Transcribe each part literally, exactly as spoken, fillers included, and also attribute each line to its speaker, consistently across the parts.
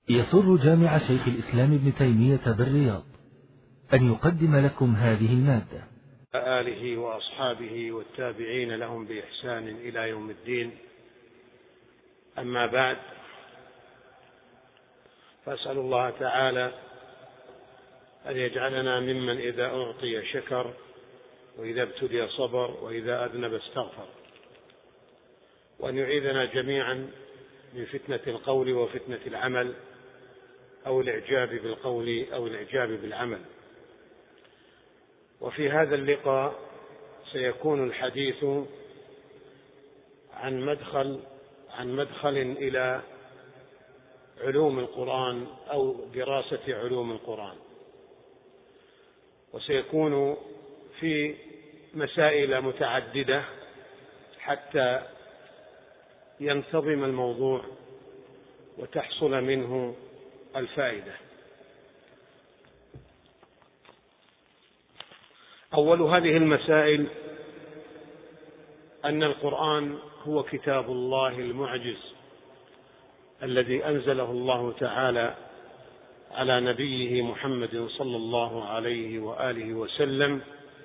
Speaker 1: يسر جامع شيخ الإسلام ابن تيمية بالرياض أن يقدم لكم هذه المادة.
Speaker 2: آله وأصحابه والتابعين لهم بإحسان إلى يوم الدين. أما بعد، فأسأل الله تعالى أن يجعلنا ممن إذا أعطي شكر، وإذا ابتلي صبر، وإذا أذنب استغفر، وأن يعيذنا جميعا من فتنة القول وفتنة العمل، أو الإعجاب بالقول أو الإعجاب بالعمل. وفي هذا اللقاء سيكون الحديث عن مدخل عن مدخل إلى علوم القرآن أو دراسة علوم القرآن، وسيكون في مسائل متعددة حتى ينتظم الموضوع وتحصل منه الفائدة. أول هذه المسائل أن القرآن هو كتاب الله المعجز الذي أنزله الله تعالى على نبيه محمد صلى الله عليه وآله وسلم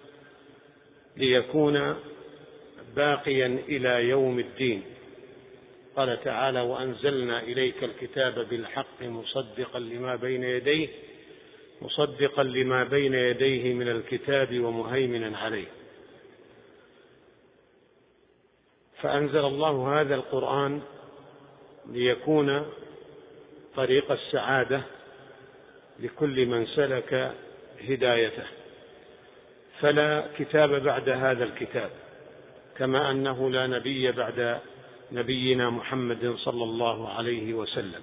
Speaker 2: ليكون باقيا إلى يوم الدين. قال تعالى: وأنزلنا إليك الكتاب بالحق مصدقا لما بين يديه مصدقا لما بين يديه من الكتاب ومهيمنا عليه. فأنزل الله هذا القرآن ليكون طريق السعادة لكل من سلك هدايته، فلا كتاب بعد هذا الكتاب، كما أنه لا نبي بعد نبينا محمد صلى الله عليه وسلم.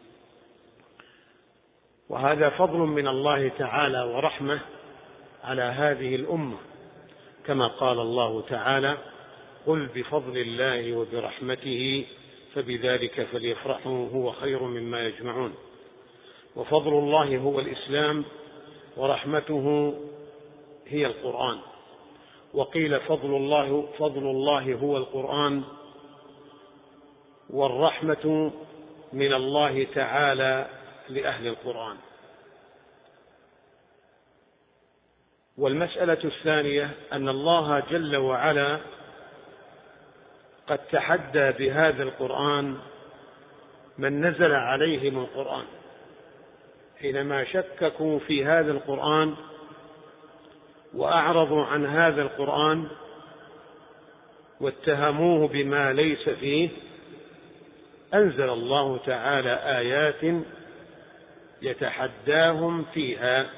Speaker 2: وهذا فضل من الله تعالى ورحمة على هذه الأمة، كما قال الله تعالى: قل بفضل الله وبرحمته فبذلك فليفرحوا هو خير مما يجمعون. وفضل الله هو الإسلام، ورحمته هي القرآن. وقيل فضل الله فضل الله هو القرآن، والرحمة من الله تعالى لأهل القرآن. والمسألة الثانية أن الله جل وعلا قد تحدى بهذا القرآن من نزل عليهم القرآن، حينما شككوا في هذا القرآن وأعرضوا عن هذا القرآن واتهموه بما ليس فيه. أنزل الله تعالى آيات يتحداهم فيها.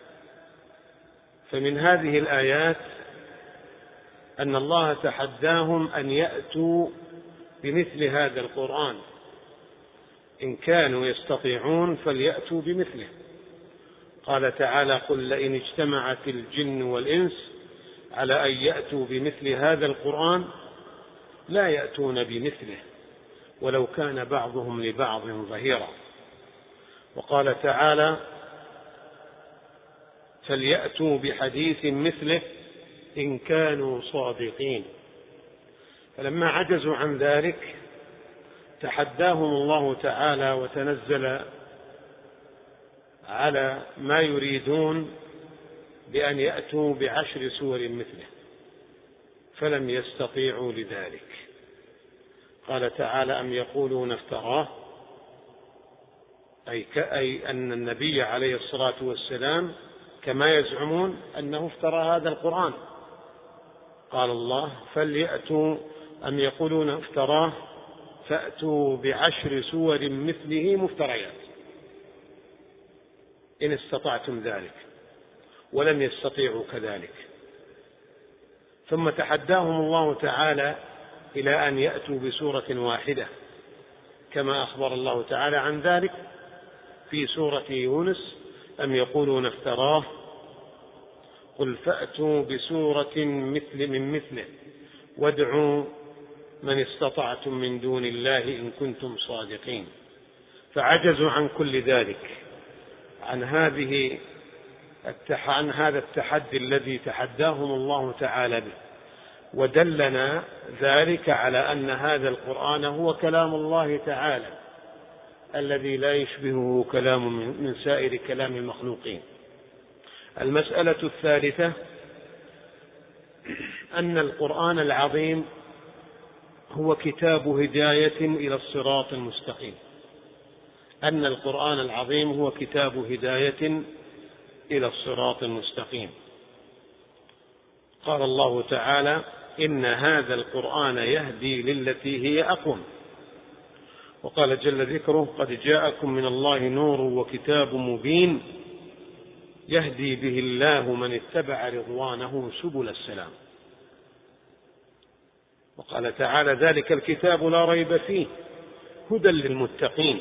Speaker 2: فمن هذه الآيات أن الله تحداهم أن يأتوا بمثل هذا القرآن، إن كانوا يستطيعون فليأتوا بمثله. قال تعالى: قل لئن اجتمعت الجن والإنس على أن يأتوا بمثل هذا القرآن لا يأتون بمثله ولو كان بعضهم لبعض ظهيرا. وقال تعالى: فليأتوا بحديث مثله إن كانوا صادقين. فلما عجزوا عن ذلك تحداهم الله تعالى وتنزل على ما يريدون بأن يأتوا بعشر سور مثله، فلم يستطيعوا لذلك. قال تعالى: أم يقولون افتراه، أي, أي أن النبي عليه الصلاة والسلام كما يزعمون أنه افترى هذا القرآن. قال الله: فليأتوا أم يقولون افتراه فأتوا بعشر سور مثله مفتريات إن استطعتم ذلك، ولم يستطيعوا كذلك. ثم تحداهم الله تعالى إلى أن يأتوا بسورة واحدة، كما أخبر الله تعالى عن ذلك في سورة يونس: أم يقولون افتراه قل فأتوا بسورة مثل من مثله وادعوا من استطعتم من دون الله إن كنتم صادقين. فعجزوا عن كل ذلك، عن هذه عن هذا التحدي الذي تحداهم الله تعالى به. ودلنا ذلك على أن هذا القرآن هو كلام الله تعالى، الذي لا يشبهه كلام من سائر كلام المخلوقين. المسألة الثالثة أن القرآن العظيم هو كتاب هداية إلى الصراط المستقيم. أن القرآن العظيم هو كتاب هداية إلى الصراط المستقيم. قال الله تعالى: إن هذا القرآن يهدي للتي هي أقوم. وقال جل ذكره: قد جاءكم من الله نور وكتاب مبين يهدي به الله من اتبع رضوانه سبل السلام. وقال تعالى: ذلك الكتاب لا ريب فيه هدى للمتقين.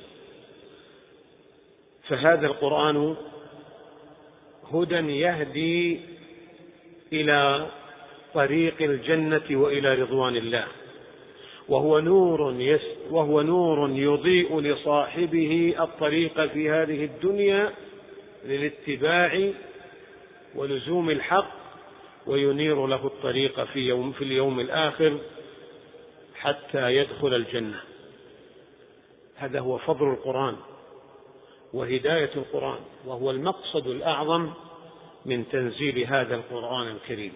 Speaker 2: فهذا القرآن هدى يهدي إلى طريق الجنة وإلى رضوان الله، وهو نور يس وهو نور يضيء لصاحبه الطريق في هذه الدنيا للاتباع ولزوم الحق، وينير له الطريق في يوم في اليوم الآخر حتى يدخل الجنة. هذا هو فضل القرآن وهداية القرآن، وهو المقصد الأعظم من تنزيل هذا القرآن الكريم.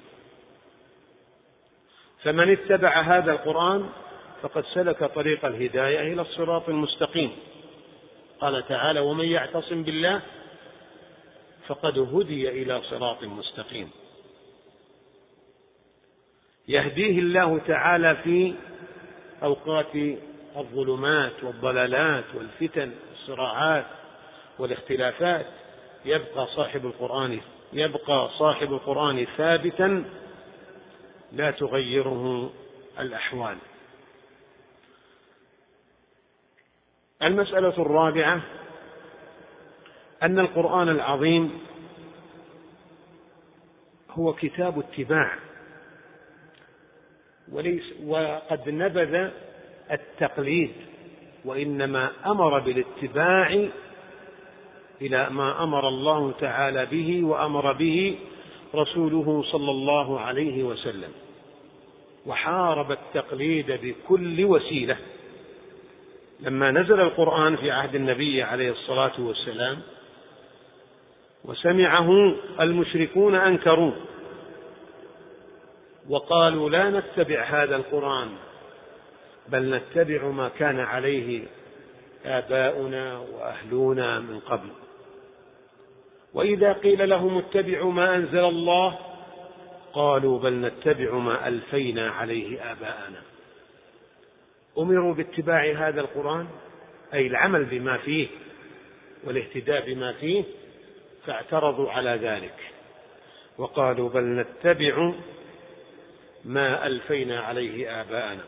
Speaker 2: فمن اتبع هذا القرآن فقد سلك طريق الهداية إلى الصراط المستقيم. قال تعالى: ومن يعتصم بالله فقد هدي إلى صراط مستقيم. يهديه الله تعالى في أوقات الظلمات والضلالات والفتن والصراعات والاختلافات. يبقى صاحب القرآن يبقى صاحب القرآن ثابتا لا تغيره الأحوال. المسألة الرابعة أن القرآن العظيم هو كتاب اتباع، وليس وقد نبذ التقليد، وإنما أمر بالاتباع إلى ما أمر الله تعالى به وأمر به رسوله صلى الله عليه وسلم، وحارب التقليد بكل وسيلة. لما نزل القرآن في عهد النبي عليه الصلاة والسلام وسمعه المشركون أنكروا وقالوا: لا نتبع هذا القرآن بل نتبع ما كان عليه آباؤنا وأهلنا من قبل. وإذا قيل لهم اتبعوا ما أنزل الله قالوا: بل نتبع ما ألفينا عليه آباءنا. أمروا باتباع هذا القرآن، أي العمل بما فيه والاهتداء بما فيه، فاعترضوا على ذلك وقالوا: بل نتبع ما ألفينا عليه آباءنا.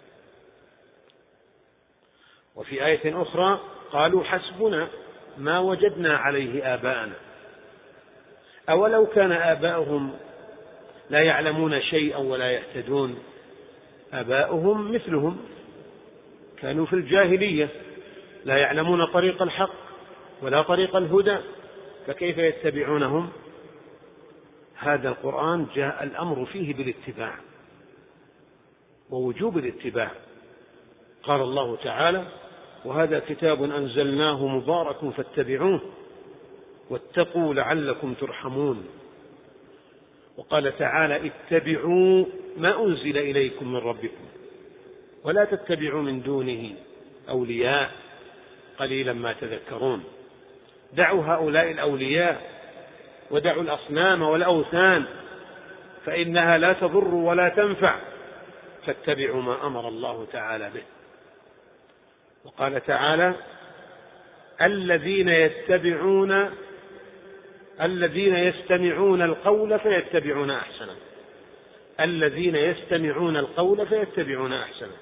Speaker 2: وفي آية أخرى قالوا: حسبنا ما وجدنا عليه آباءنا. أولو كان آباؤهم لا يعلمون شيئا ولا يهتدون؟ آباؤهم مثلهم، كانوا في الجاهلية لا يعلمون طريق الحق ولا طريق الهدى، فكيف يتبعونهم؟ هذا القرآن جاء الأمر فيه بالاتباع ووجوب الاتباع. قال الله تعالى: وهذا كتاب أنزلناه مبارك فاتبعوه واتقوا لعلكم ترحمون. وقال تعالى: اتبعوا ما أنزل إليكم من ربكم ولا تتبعوا من دونه أولياء قليلا ما تذكرون. دعوا هؤلاء الأولياء ودعوا الأصنام والأوثان فإنها لا تضر ولا تنفع، فاتبعوا ما أمر الله تعالى به. وقال تعالى: الذين يتبعون الذين يستمعون القول فيتبعون أحسنه. الذين يستمعون القول فيتبعون أحسنه.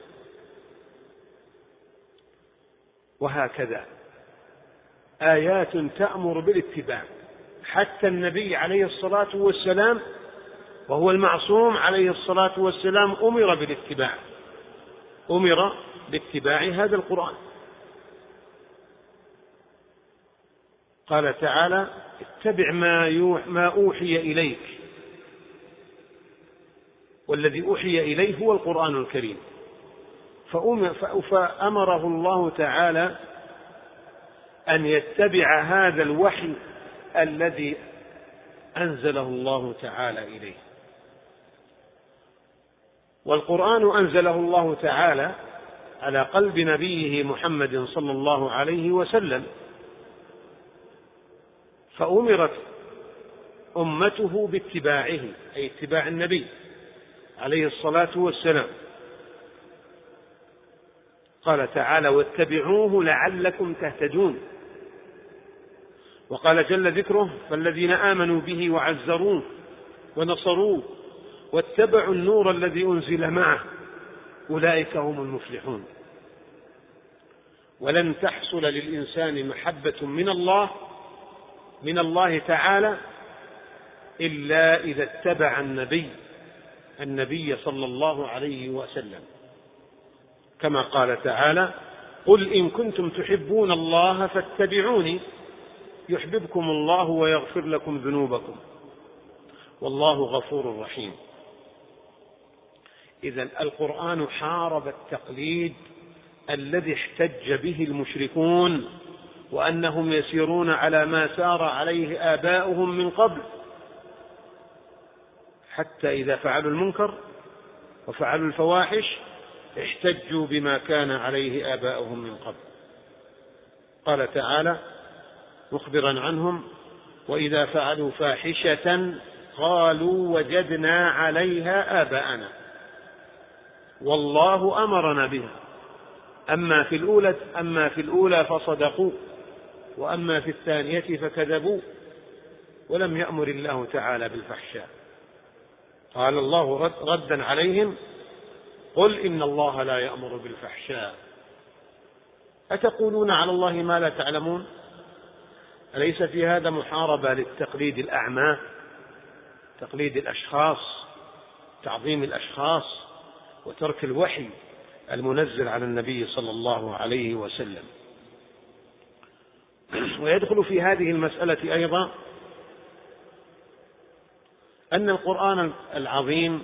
Speaker 2: وهكذا آيات تأمر بالاتباع. حتى النبي عليه الصلاة والسلام وهو المعصوم عليه الصلاة والسلام أمر بالاتباع، أمر باتباع هذا القرآن. قال تعالى: اتبع ما أوحي إليك، والذي أوحي إليه هو القرآن الكريم. فأمره الله تعالى أن يتبع هذا الوحي الذي أنزله الله تعالى إليه. والقرآن أنزله الله تعالى على قلب نبيه محمد صلى الله عليه وسلم، فأمرت أمته باتباعه، أي اتباع النبي عليه الصلاة والسلام. قال تعالى: واتبعوه لعلكم تهتدون. وقال جل ذكره: فالذين آمنوا به وعزروه ونصروه واتبعوا النور الذي أنزل معه أولئك هم المفلحون. ولن تحصل للإنسان محبة من الله من الله تعالى إلا إذا اتبع النبي النبي صلى الله عليه وسلم، كما قال تعالى: قل إن كنتم تحبون الله فاتبعوني يحببكم الله ويغفر لكم ذنوبكم والله غفور رحيم. إذن القرآن حارب التقليد الذي احتج به المشركون، وأنهم يسيرون على ما سار عليه آباؤهم من قبل، حتى إذا فعلوا المنكر وفعلوا الفواحش احتجوا بما كان عليه آباؤهم من قبل. قال تعالى مخبرا عنهم: وإذا فعلوا فاحشة قالوا وجدنا عليها آباءنا والله أمرنا بها أما في الأولى أما في الأولى فصدقوا وأما في الثانية فكذبوا ولم يأمر الله تعالى بالفحشاء. قال الله رد ردا عليهم: قل إن الله لا يأمر بالفحشاء أتقولون على الله ما لا تعلمون. أليس في هذا محاربة للتقليد الأعمى، تقليد الأشخاص، تعظيم الأشخاص، وترك الوحي المنزل على النبي صلى الله عليه وسلم؟ ويدخل في هذه المسألة أيضا أن القرآن العظيم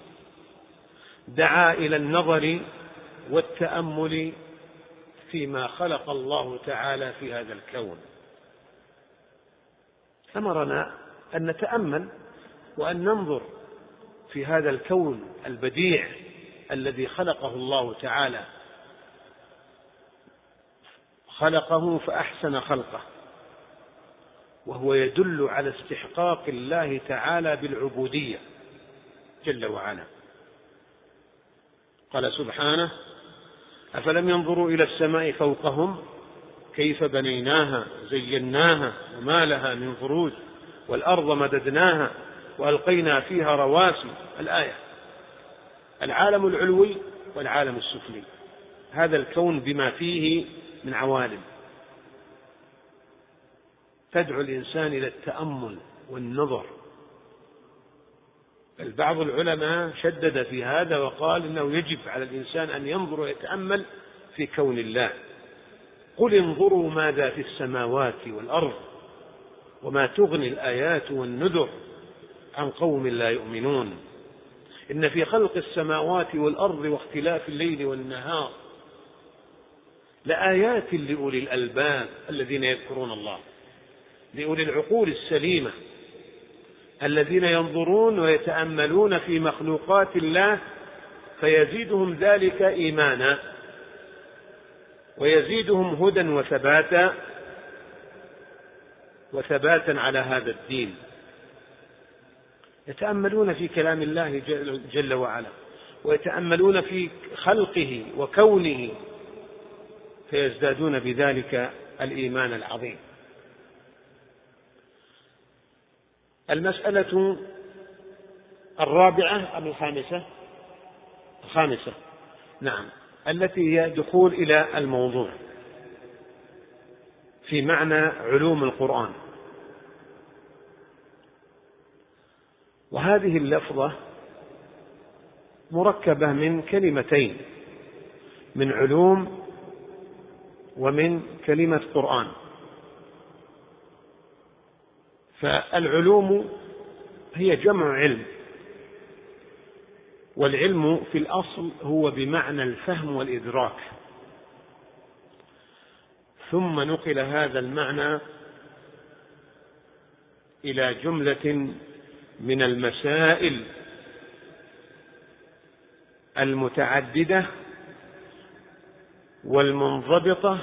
Speaker 2: دعا إلى النظر والتأمل فيما خلق الله تعالى في هذا الكون. أمرنا أن نتأمل وأن ننظر في هذا الكون البديع الذي خلقه الله تعالى، خلقه فأحسن خلقه، وهو يدل على استحقاق الله تعالى بالعبودية جل وعلا. قال سبحانه: أفلم ينظروا إلى السماء فوقهم كيف بنيناها زيناها وما لها من فروج والأرض مددناها وألقينا فيها رواسي. الآية. العالم العلوي والعالم السفلي، هذا الكون بما فيه من عوالم، تدعو الإنسان إلى التأمل والنظر. بل بعض العلماء شدد في هذا وقال إنه يجب على الإنسان أن ينظر ويتأمل في كون الله. قل انظروا ماذا في السماوات والأرض وما تغني الآيات والنذر عن قوم لا يؤمنون إن في خلق السماوات والأرض واختلاف الليل والنهار لآيات لأولي الألباب الذين يذكرون الله، لأولي العقول السليمة الذين ينظرون ويتأملون في مخلوقات الله فيزيدهم ذلك إيمانا ويزيدهم هدى وثباتا وثباتا على هذا الدين. يتأملون في كلام الله جل وعلا ويتأملون في خلقه وكونه فيزدادون بذلك الإيمان العظيم. المسألة الرابعة أم الخامسة؟ الخامسة، نعم، التي هي دخول إلى الموضوع في معنى علوم القرآن. وهذه اللفظة مركبة من كلمتين، من علوم ومن كلمة قرآن. فالعلوم هي جمع علم، والعلم في الأصل هو بمعنى الفهم والإدراك، ثم نقل هذا المعنى إلى جملة من المسائل المتعددة والمنضبطة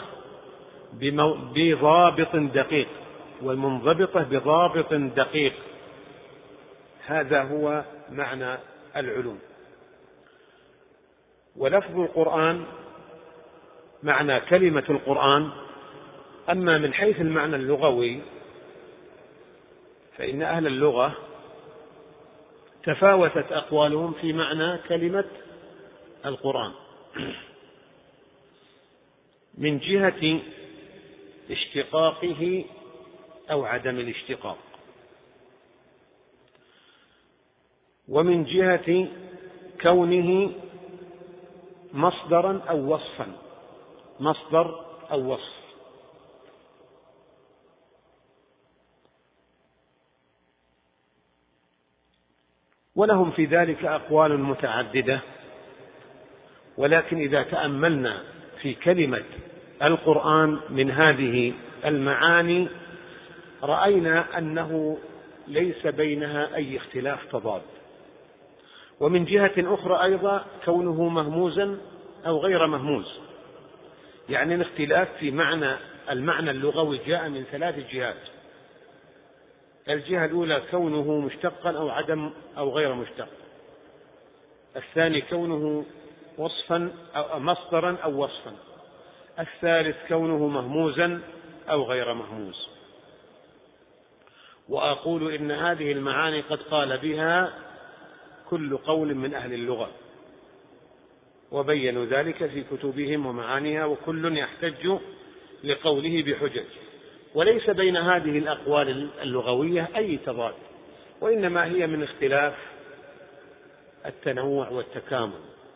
Speaker 2: بضابط دقيق والمنضبطة بضابط دقيق. هذا هو معنى العلوم. ولفظ القرآن معنى كلمة القرآن. أما من حيث المعنى اللغوي فإن أهل اللغة تفاوتت أقوالهم في معنى كلمة القرآن من جهة اشتقاقه أو عدم الاشتقاق، ومن جهة كونه مصدرا أو وصفا، مصدر أو وصف. ولهم في ذلك أقوال متعددة، ولكن إذا تأملنا في كلمة القرآن من هذه المعاني رأينا أنه ليس بينها أي اختلاف تضاد. ومن جهة أخرى أيضا كونه مهموزا أو غير مهموز، يعني الاختلاف في معنى المعنى اللغوي جاء من ثلاث جهات. الجهة الأولى كونه مشتقا أو عدم أو غير مشتق، الثاني كونه وصفا أو مصدرا أو وصفا، الثالث كونه مهموزا أو غير مهموز. وأقول إن هذه المعاني قد قال بها كل قول من أهل اللغة، وبينوا ذلك في كتبهم ومعانيها، وكل يحتج لقوله بحجج. وليس بين هذه الأقوال اللغوية أي تضاد، وإنما هي من اختلاف التنوع والتكامل.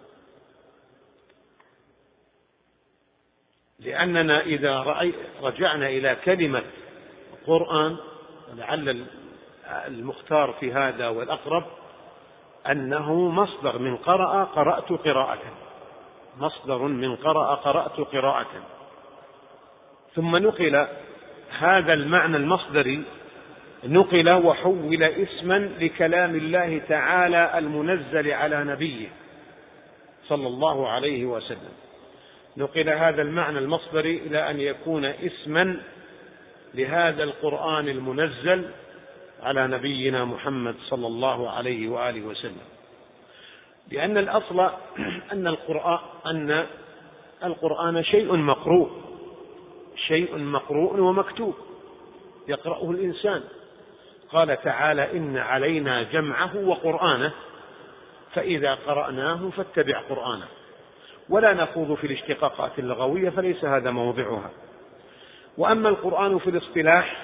Speaker 2: لأننا إذا رجعنا إلى كلمة قرآن، لعل المختار في هذا والأقرب أنه مصدر من قرأ قرأت قراءة، مصدر من قرأ قرأت قراءة، ثم نقل هذا المعنى المصدري، نقل وحول اسما لكلام الله تعالى المنزل على نبيه صلى الله عليه وسلم. نقل هذا المعنى المصدري إلى أن يكون اسما لهذا القرآن المنزل على نبينا محمد صلى الله عليه وآله وسلم. لأن الأصل أن القرآن أن القرآن شيء مقروء، شيء مقروء ومكتوب يقرأه الإنسان. قال تعالى: إن علينا جمعه وقرآنه فإذا قرأناه فاتبع قرآنه. ولا نخوض في الاشتقاقات اللغوية فليس هذا موضعها. وأما القرآن في الاصطلاح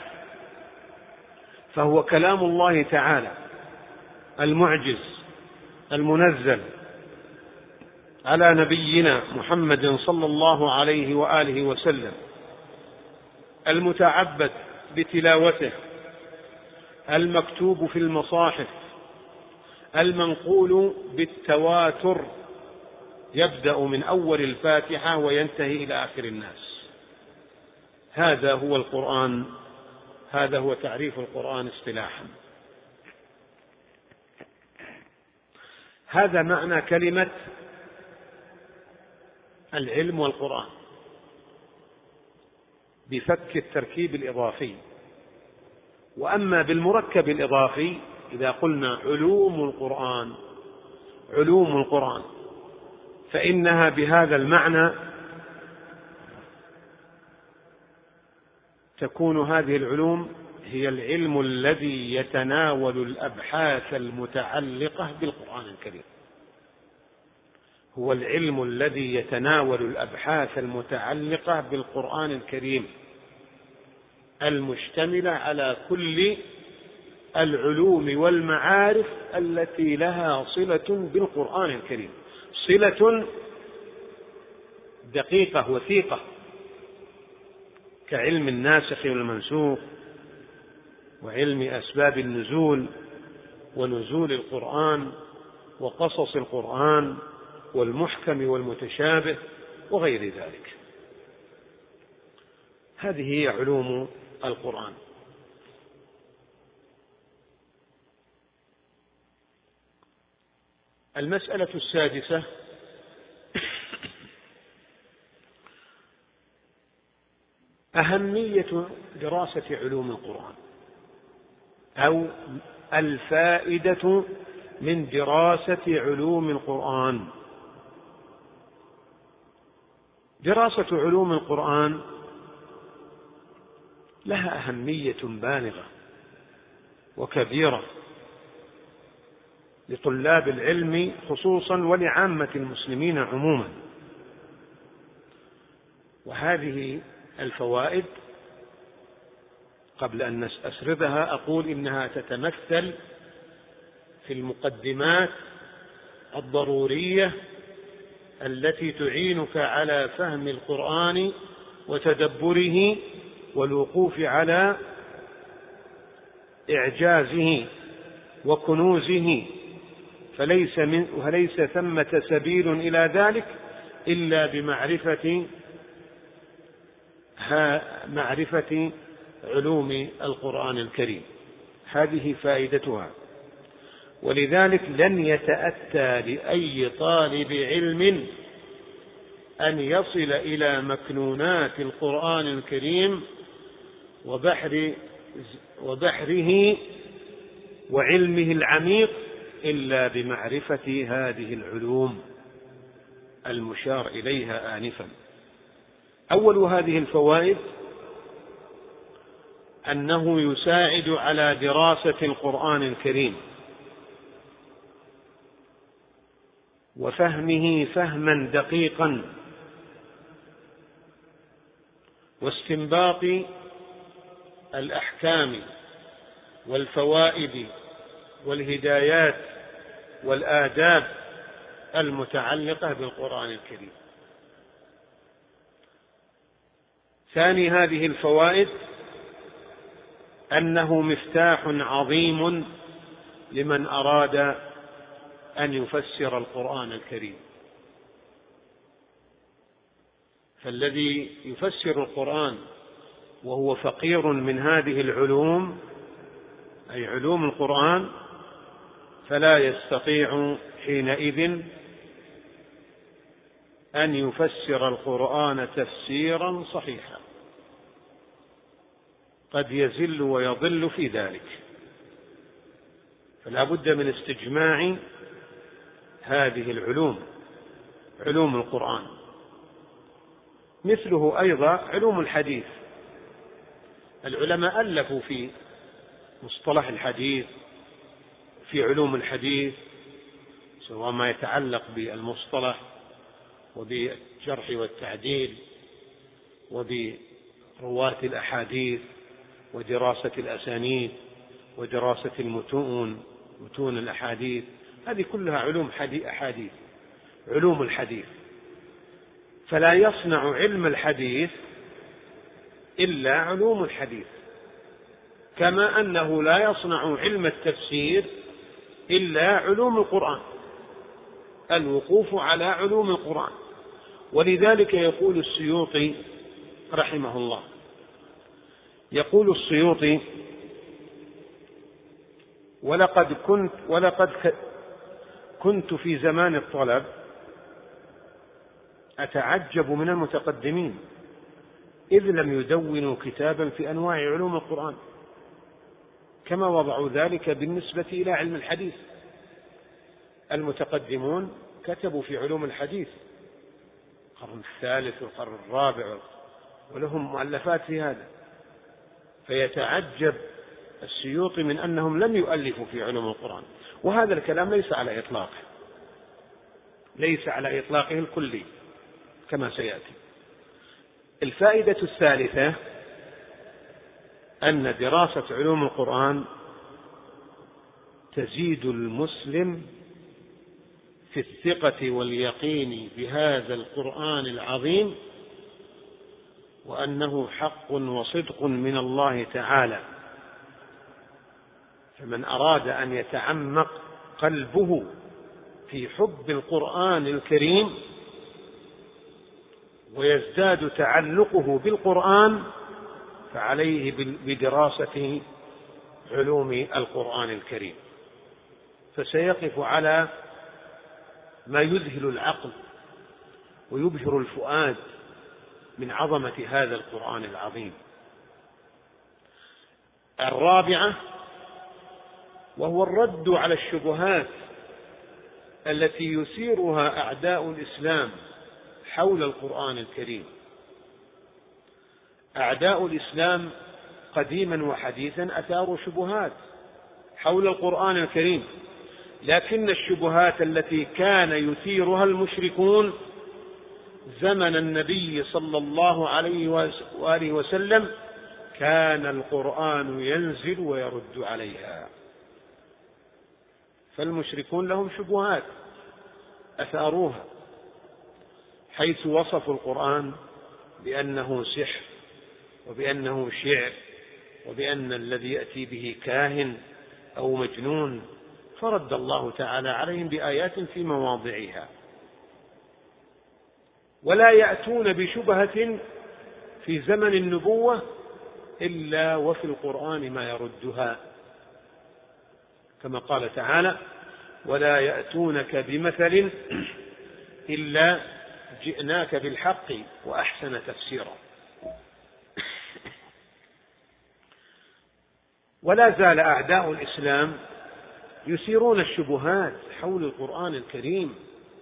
Speaker 2: فهو كلام الله تعالى المعجز المنزل على نبينا محمد صلى الله عليه وآله وسلم، المتعبد بتلاوته، المكتوب في المصاحف، المنقول بالتواتر، يبدأ من أول الفاتحة وينتهي إلى آخر الناس. هذا هو القرآن، هذا هو تعريف القرآن اصطلاحا. هذا معنى كلمة العلم والقرآن بفك التركيب الإضافي. وأما بالمركب الإضافي إذا قلنا علوم القرآن، علوم القرآن فإنها بهذا المعنى تكون هذه العلوم هي العلم الذي يتناول الأبحاث المتعلقة بالقرآن الكريم، هو العلم الذي يتناول الأبحاث المتعلقة بالقرآن الكريم المشتملة على كل العلوم والمعارف التي لها صلة بالقرآن الكريم، صلة دقيقة وثيقة، كعلم الناسخ والمنسوخ، وعلم أسباب النزول ونزول القرآن وقصص القرآن والمحكم والمتشابه وغير ذلك. هذه هي علوم القرآن. المسألة السادسة: أهمية دراسة علوم القرآن، أو الفائدة من دراسة علوم القرآن. دراسة علوم القرآن لها أهمية بالغة وكبيرة لطلاب العلم خصوصا ولعامة المسلمين عموما. وهذه الفوائد قبل أن أسردها أقول إنها تتمثل في المقدمات الضرورية التي تعينك على فهم القرآن وتدبره والوقوف على إعجازه وكنوزه، فليس من وليس ثمة سبيل إلى ذلك إلا بمعرفة معرفة علوم القرآن الكريم. هذه فائدتها. ولذلك لن يتأتى لأي طالب علم أن يصل إلى مكنونات القرآن الكريم وبحر وبحره وعلمه العميق إلا بمعرفة هذه العلوم المشار إليها آنفا. أول هذه الفوائد أنه يساعد على دراسة القرآن الكريم وفهمه فهما دقيقا، واستنباط الأحكام والفوائد والهدايات والآداب المتعلقة بالقرآن الكريم. ثاني هذه الفوائد أنه مفتاح عظيم لمن أراد أن يفسر القرآن الكريم. فالذي يفسر القرآن وهو فقير من هذه العلوم، أي علوم القرآن، فلا يستطيع حينئذ أن يفسر القرآن تفسيرا صحيحا، قد يزل ويضل في ذلك. فلا بد من استجماع هذه العلوم، علوم القرآن. مثله أيضا علوم الحديث. العلماء ألفوا في مصطلح الحديث، في علوم الحديث، سواء ما يتعلق بالمصطلح وبالجرح والتعديل وبرواة الأحاديث ودراسة الأسانيد ودراسة المتون، متون الأحاديث. هذه كلها علوم أحاديث، علوم الحديث. فلا يصنع علم الحديث إلا علوم الحديث، كما أنه لا يصنع علم التفسير إلا علوم القرآن، الوقوف على علوم القرآن. ولذلك يقول السيوطي رحمه الله، يقول السيوطي: ولقد كنت ولقد كنت في زمان الطلب أتعجب من المتقدمين إذ لم يدونوا كتابا في أنواع علوم القرآن كما وضعوا ذلك بالنسبة إلى علم الحديث. المتقدمون كتبوا في علوم الحديث القرن الثالث والقرن الرابع، ولهم مؤلفات في هذا. فيتعجب السيوطي من أنهم لم يؤلفوا في علوم القرآن، وهذا الكلام ليس على إطلاقه، ليس على إطلاقه الكلي كما سيأتي. الفائدة الثالثة أن دراسة علوم القرآن تزيد المسلم في الثقة واليقين بهذا القرآن العظيم، وأنه حق وصدق من الله تعالى. فمن أراد أن يتعمق قلبه في حب القرآن الكريم ويزداد تعلقه بالقرآن فعليه بدراسة علوم القرآن الكريم، فسيقف على ما يذهل العقل ويبهر الفؤاد من عظمة هذا القرآن العظيم. الرابعة وهو الرد على الشبهات التي يثيرها أعداء الإسلام حول القرآن الكريم. أعداء الإسلام قديما وحديثا أثاروا شبهات حول القرآن الكريم، لكن الشبهات التي كان يثيرها المشركون زمن النبي صلى الله عليه وآله وسلم كان القرآن ينزل ويرد عليها. فالمشركون لهم شبهات أثاروها، حيث وصفوا القرآن بأنه سحر وبأنه شعر وبأن الذي يأتي به كاهن أو مجنون، فرد الله تعالى عليهم بآيات في مواضعها. ولا يأتون بشبهة في زمن النبوة إلا وفي القرآن ما يردها، كما قال تعالى: ولا يأتونك بمثل إلا جئناك بالحق وأحسن تفسيرا. ولا زال أعداء الإسلام يثيرون الشبهات حول القرآن الكريم،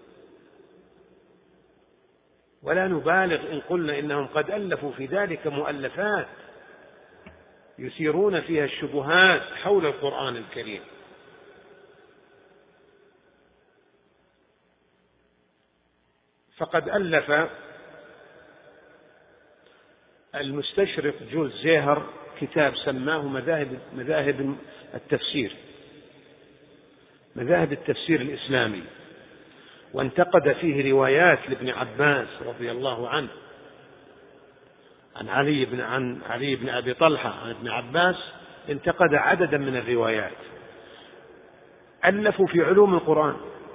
Speaker 2: ولا نبالغ إن قلنا إنهم قد ألفوا في ذلك مؤلفات يثيرون فيها الشبهات حول القرآن الكريم. فقد ألف المستشرق جولز زيهر كتاب سماه مذاهب مذاهب التفسير مذاهب التفسير الإسلامي، وانتقد فيه روايات لابن عباس رضي الله عنه عن علي بن عن علي بن أبي طلحة عن ابن عباس، انتقد عددا من الروايات. ألفوا في علوم القرآن،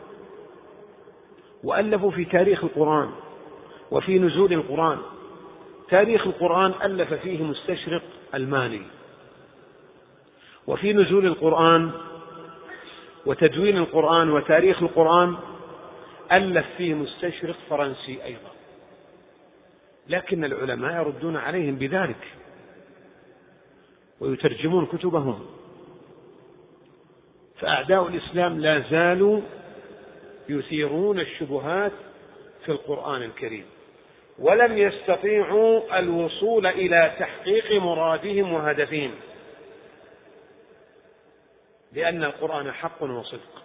Speaker 2: وألفوا في تاريخ القرآن وفي نزول القرآن. تاريخ القرآن ألف فيه مستشرق ألماني، وفي نزول القرآن وتدوين القرآن وتاريخ القرآن ألف فيه مستشرق فرنسي أيضا، لكن العلماء يردون عليهم بذلك ويترجمون كتبهم. فأعداء الإسلام لا زالوا يثيرون الشبهات في القرآن الكريم، ولم يستطيعوا الوصول إلى تحقيق مرادهم وهدفهم، لأن القرآن حق وصدق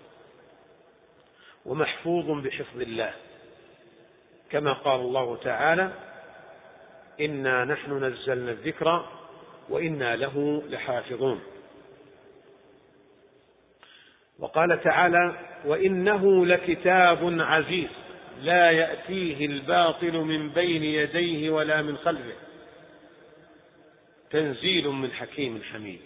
Speaker 2: ومحفوظ بحفظ الله، كما قال الله تعالى: إنا نحن نزلنا الذكر وإنا له لحافظون. وقال تعالى: وإنه لكتاب عزيز لا يأتيه الباطل من بين يديه ولا من خلفه تنزيل من حكيم حميد.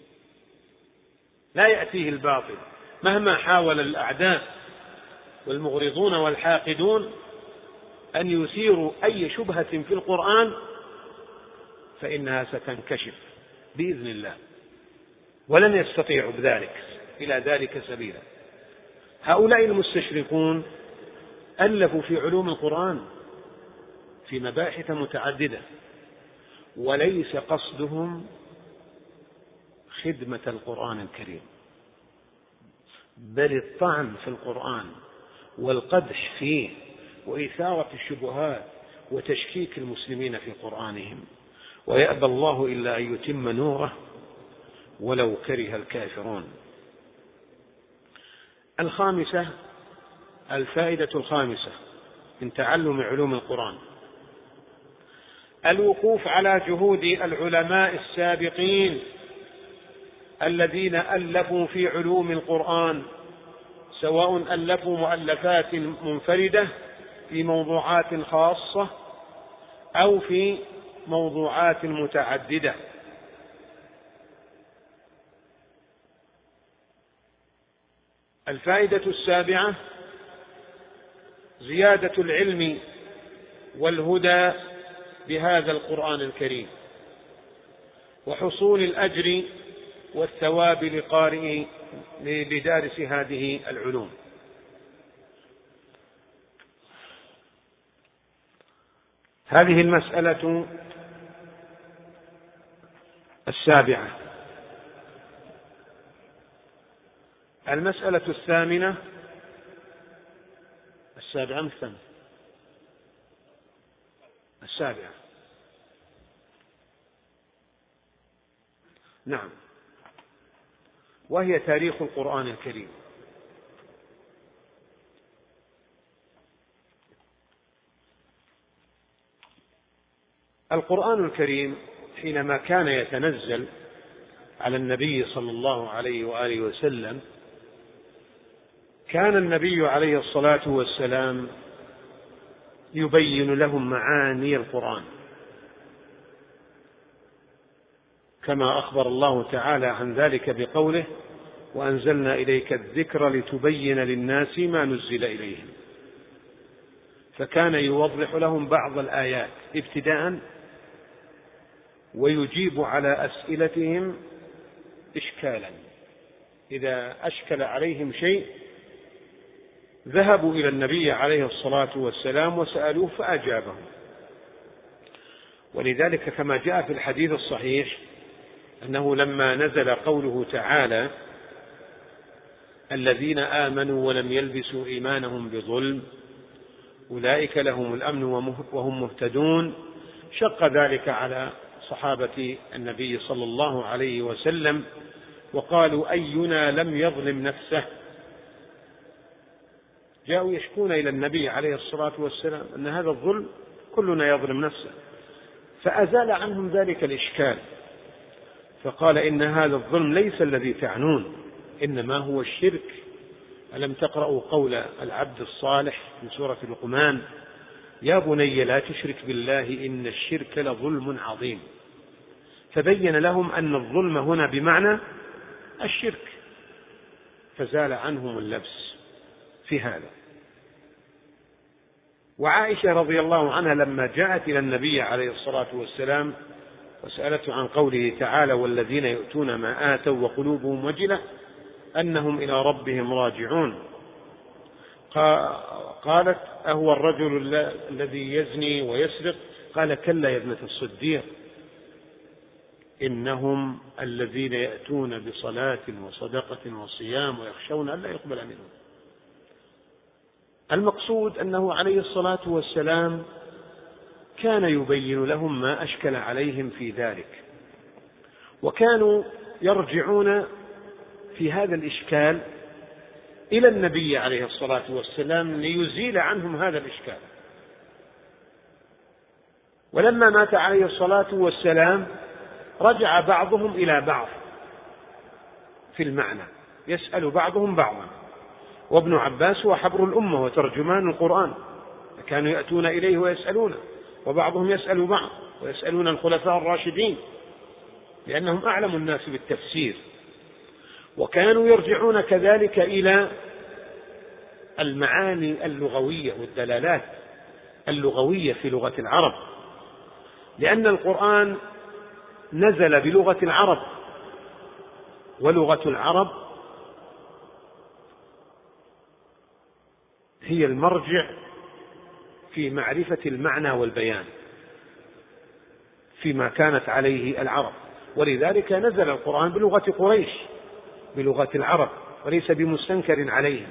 Speaker 2: لا يأتيه الباطل، مهما حاول الأعداء والمغرضون والحاقدون أن يثيروا أي شبهة في القرآن فإنها ستنكشف بإذن الله، ولن يستطيعوا بذلك إلى ذلك سبيلا. هؤلاء المستشرقون ألفوا في علوم القرآن في مباحث متعددة، وليس قصدهم خدمة القرآن الكريم، بل الطعن في القرآن والقدح فيه وإثارة الشبهات وتشكيك المسلمين في قرآنهم. ويأبى الله إلا أن يتم نوره ولو كره الكافرون. الخامسة، الفائدة الخامسة من تعلم علوم القرآن: الوقوف على جهود العلماء السابقين الذين ألفوا في علوم القرآن، سواء ألفوا مؤلفات منفردة في موضوعات خاصة أو في موضوعات متعددة. الفائدة السابعة: زيادة العلم والهدى بهذا القرآن الكريم، وحصول الأجر والثواب لقارئ لدارس هذه العلوم. هذه المسألة السابعة. المسألة الثامنة السابعة من الثامنة السابعة نعم، وهي تاريخ القرآن الكريم. القرآن الكريم حينما كان يتنزل على النبي صلى الله عليه وآله وسلم كان النبي عليه الصلاة والسلام يبين لهم معاني القرآن، كما أخبر الله تعالى عن ذلك بقوله: وأنزلنا إليك الذكر لتبين للناس ما نزل إليهم. فكان يوضح لهم بعض الآيات ابتداء ويجيب على أسئلتهم إشكالا، إذا أشكل عليهم شيء ذهبوا إلى النبي عليه الصلاة والسلام وسألوه فأجابهم. ولذلك كما جاء في الحديث الصحيح أنه لما نزل قوله تعالى: الذين آمنوا ولم يلبسوا إيمانهم بظلم أولئك لهم الأمن وهم مهتدون، شق ذلك على صحابة النبي صلى الله عليه وسلم وقالوا: أينا لم يظلم نفسه؟ جاءوا يشكون إلى النبي عليه الصلاة والسلام أن هذا الظلم كلنا يظلم نفسه، فأزال عنهم ذلك الإشكال، فقال: إن هذا الظلم ليس الذي تعنون، إنما هو الشرك. ألم تقرأوا قول العبد الصالح من سورة لقمان: يا بني لا تشرك بالله إن الشرك لظلم عظيم. فبين لهم أن الظلم هنا بمعنى الشرك، فزال عنهم اللبس في هذا. وعائشة رضي الله عنها لما جاءت إلى النبي عليه الصلاة والسلام وسألته عن قوله تعالى: والذين يؤتون ما آتوا وقلوبهم وجلة أنهم إلى ربهم راجعون، قالت: أهو الرجل الذي يزني ويسرق؟ قال: كلا يا ابنة الصديق، إنهم الذين يأتون بصلاة وصدقة وصيام ويخشون ألا يقبل منهم. المقصود أنه عليه الصلاة والسلام كان يبين لهم ما أشكل عليهم في ذلك، وكانوا يرجعون في هذا الإشكال إلى النبي عليه الصلاة والسلام ليزيل عنهم هذا الإشكال. ولما مات عليه الصلاة والسلام رجع بعضهم إلى بعض في المعنى، يسأل بعضهم بعضا، وابن عباس هو حبر الأمة وترجمان القرآن، كانوا يأتون إليه ويسألونه، وبعضهم يسأل بعض ويسألون الخلفاء الراشدين لأنهم أعلم الناس بالتفسير. وكانوا يرجعون كذلك إلى المعاني اللغوية والدلالات اللغوية في لغة العرب، لأن القرآن نزل بلغة العرب، ولغة العرب هي المرجع في معرفة المعنى والبيان فيما كانت عليه العرب، ولذلك نزل القرآن بلغة قريش، بلغة العرب، وليس بمستنكر عليهم.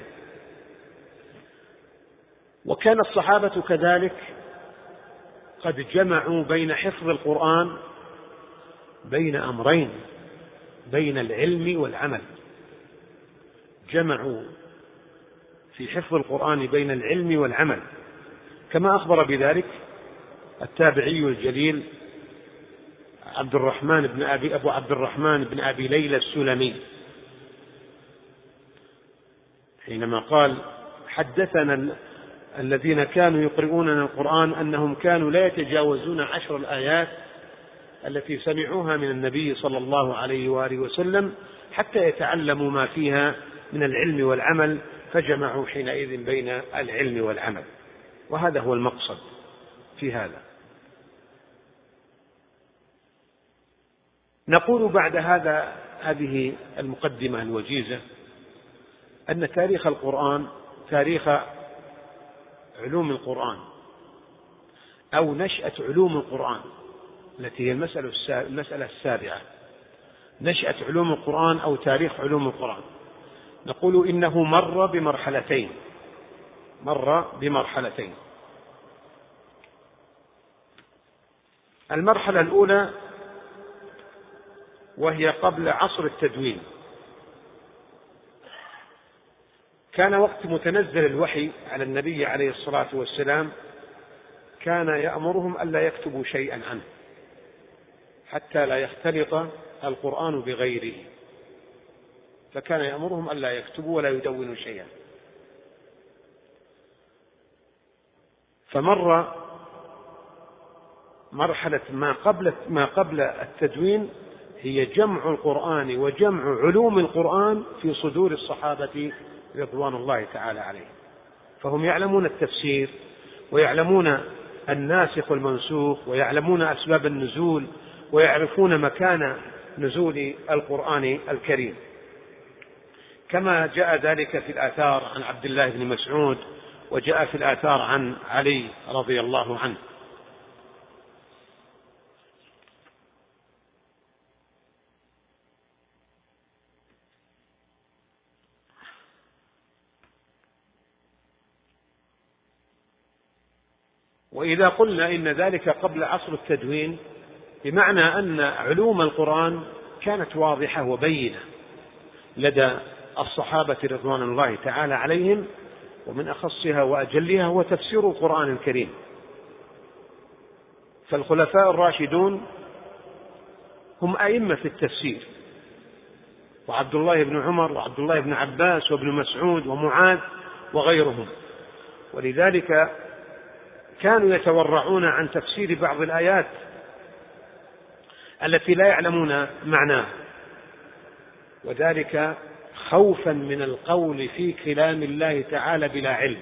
Speaker 2: وكان الصحابة كذلك قد جمعوا بين حفظ القرآن بين أمرين، بين العلم والعمل، جمعوا في حفظ القرآن بين العلم والعمل، كما أخبر بذلك التابعي الجليل عبد الرحمن بن أبي أبو عبد الرحمن بن أبي ليلى السلمي حينما قال: حدثنا الذين كانوا يقرؤوننا القرآن أنهم كانوا لا يتجاوزون عشر الآيات التي سمعوها من النبي صلى الله عليه وآله وسلم حتى يتعلموا ما فيها من العلم والعمل، فجمعوا حينئذ بين العلم والعمل، وهذا هو المقصد في هذا. نقول بعد هذا هذه المقدمة الوجيزة أن تاريخ القرآن تاريخ علوم القرآن أو نشأة علوم القرآن التي هي المسألة السابعة، نشأة علوم القرآن أو تاريخ علوم القرآن، نقول إنه مر بمرحلتين مر بمرحلتين المرحلة الأولى وهي قبل عصر التدوين، كان وقت متنزل الوحي على النبي عليه الصلاة والسلام كان يأمرهم ألا يكتبوا شيئا عنه حتى لا يختلط القرآن بغيره، فكان يأمرهم ألا يكتبوا ولا يدونوا شيئا. فمر مرحلة ما قبل ما قبل التدوين هي جمع القرآن وجمع علوم القرآن في صدور الصحابة رضوان الله تعالى عليهم، فهم يعلمون التفسير ويعلمون الناسخ والمنسوخ ويعلمون أسباب النزول ويعرفون مكان نزول القرآن الكريم، كما جاء ذلك في الآثار عن عبد الله بن مسعود وجاء في الآثار عن علي رضي الله عنه. وإذا قلنا إن ذلك قبل عصر التدوين بمعنى أن علوم القرآن كانت واضحة وبينة لدى الصحابة رضوان الله تعالى عليهم، ومن أخصها وأجلها هو تفسير القرآن الكريم. فالخلفاء الراشدون هم أئمة في التفسير، وعبد الله بن عمر وعبد الله بن عباس وابن مسعود ومعاذ وغيرهم، ولذلك كانوا يتورعون عن تفسير بعض الآيات التي لا يعلمون معناها، وذلك خوفا من القول في كلام الله تعالى بلا علم.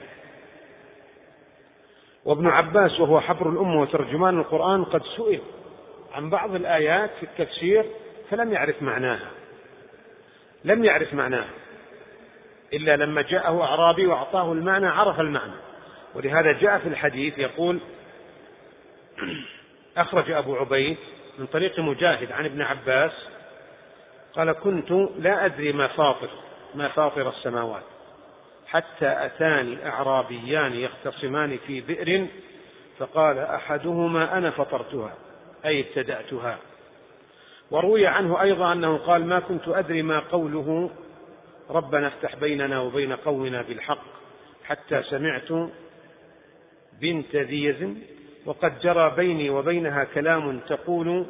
Speaker 2: وابن عباس وهو حبر الأمة وترجمان القرآن قد سئل عن بعض الآيات في التفسير فلم يعرف معناها لم يعرف معناها إلا لما جاءه أعرابي وأعطاه المعنى عرف المعنى. ولهذا جاء في الحديث يقول أخرج أبو عبيد من طريق مجاهد عن ابن عباس قال كنت لا أدري ما فاطر ما فاطر السماوات حتى أتاني أعرابيان يختصمان في بئر فقال أحدهما أنا فطرتها أي ابتدأتها. وروي عنه أيضا أنه قال ما كنت أدري ما قوله ربنا افتح بيننا وبين قومنا بالحق حتى سمعت بنت ذي يزن وقد جرى بيني وبينها كلام تقول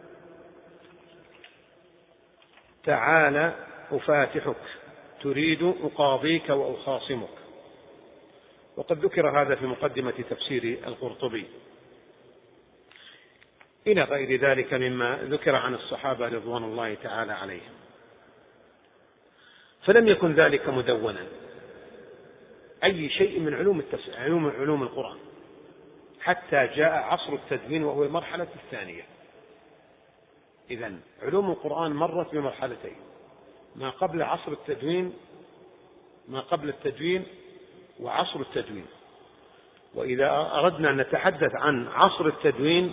Speaker 2: تعالى أفاتحك تريد أقاضيك وأخاصمك. وقد ذكر هذا في مقدمة تفسير القرطبي إلى غير ذلك مما ذكر عن الصحابة رضوان الله تعالى عليهم. فلم يكن ذلك مدونا أي شيء من علوم علوم علوم القرآن حتى جاء عصر التدوين وهو المرحلة الثانية. إذن علوم القرآن مرت بمرحلتين، ما قبل عصر التدوين ما قبل التدوين وعصر التدوين. وإذا أردنا أن نتحدث عن عصر التدوين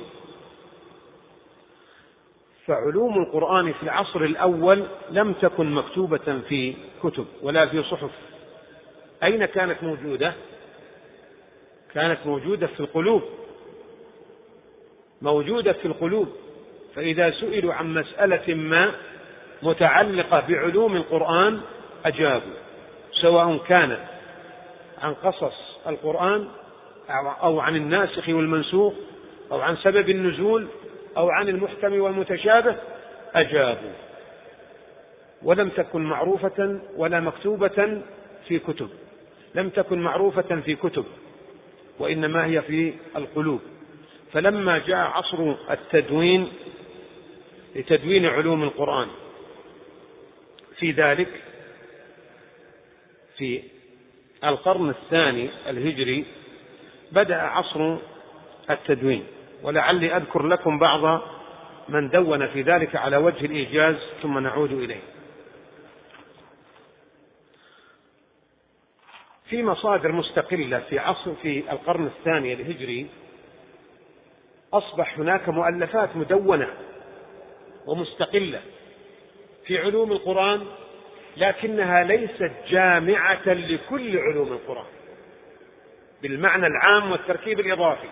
Speaker 2: فعلوم القرآن في العصر الأول لم تكن مكتوبة في كتب ولا في صحف. أين كانت موجودة؟ كانت موجودة في القلوب موجودة في القلوب فإذا سئلوا عن مسألة ما متعلقة بعلوم القرآن أجابوا، سواء كانت عن قصص القرآن أو عن الناسخ والمنسوخ أو عن سبب النزول أو عن المحكم والمتشابه أجابوا، ولم تكن معروفة ولا مكتوبة في كتب لم تكن معروفة في كتب وإنما هي في القلوب. فلما جاء عصر التدوين لتدوين علوم القرآن في ذلك في القرن الثاني الهجري بدأ عصر التدوين. ولعلي أذكر لكم بعض من دون في ذلك على وجه الإيجاز ثم نعود إليه. في مصادر مستقلة في عصر في القرن الثاني الهجري أصبح هناك مؤلفات مدونة ومستقلة في علوم القرآن، لكنها ليست جامعة لكل علوم القرآن بالمعنى العام والتركيب الإضافي،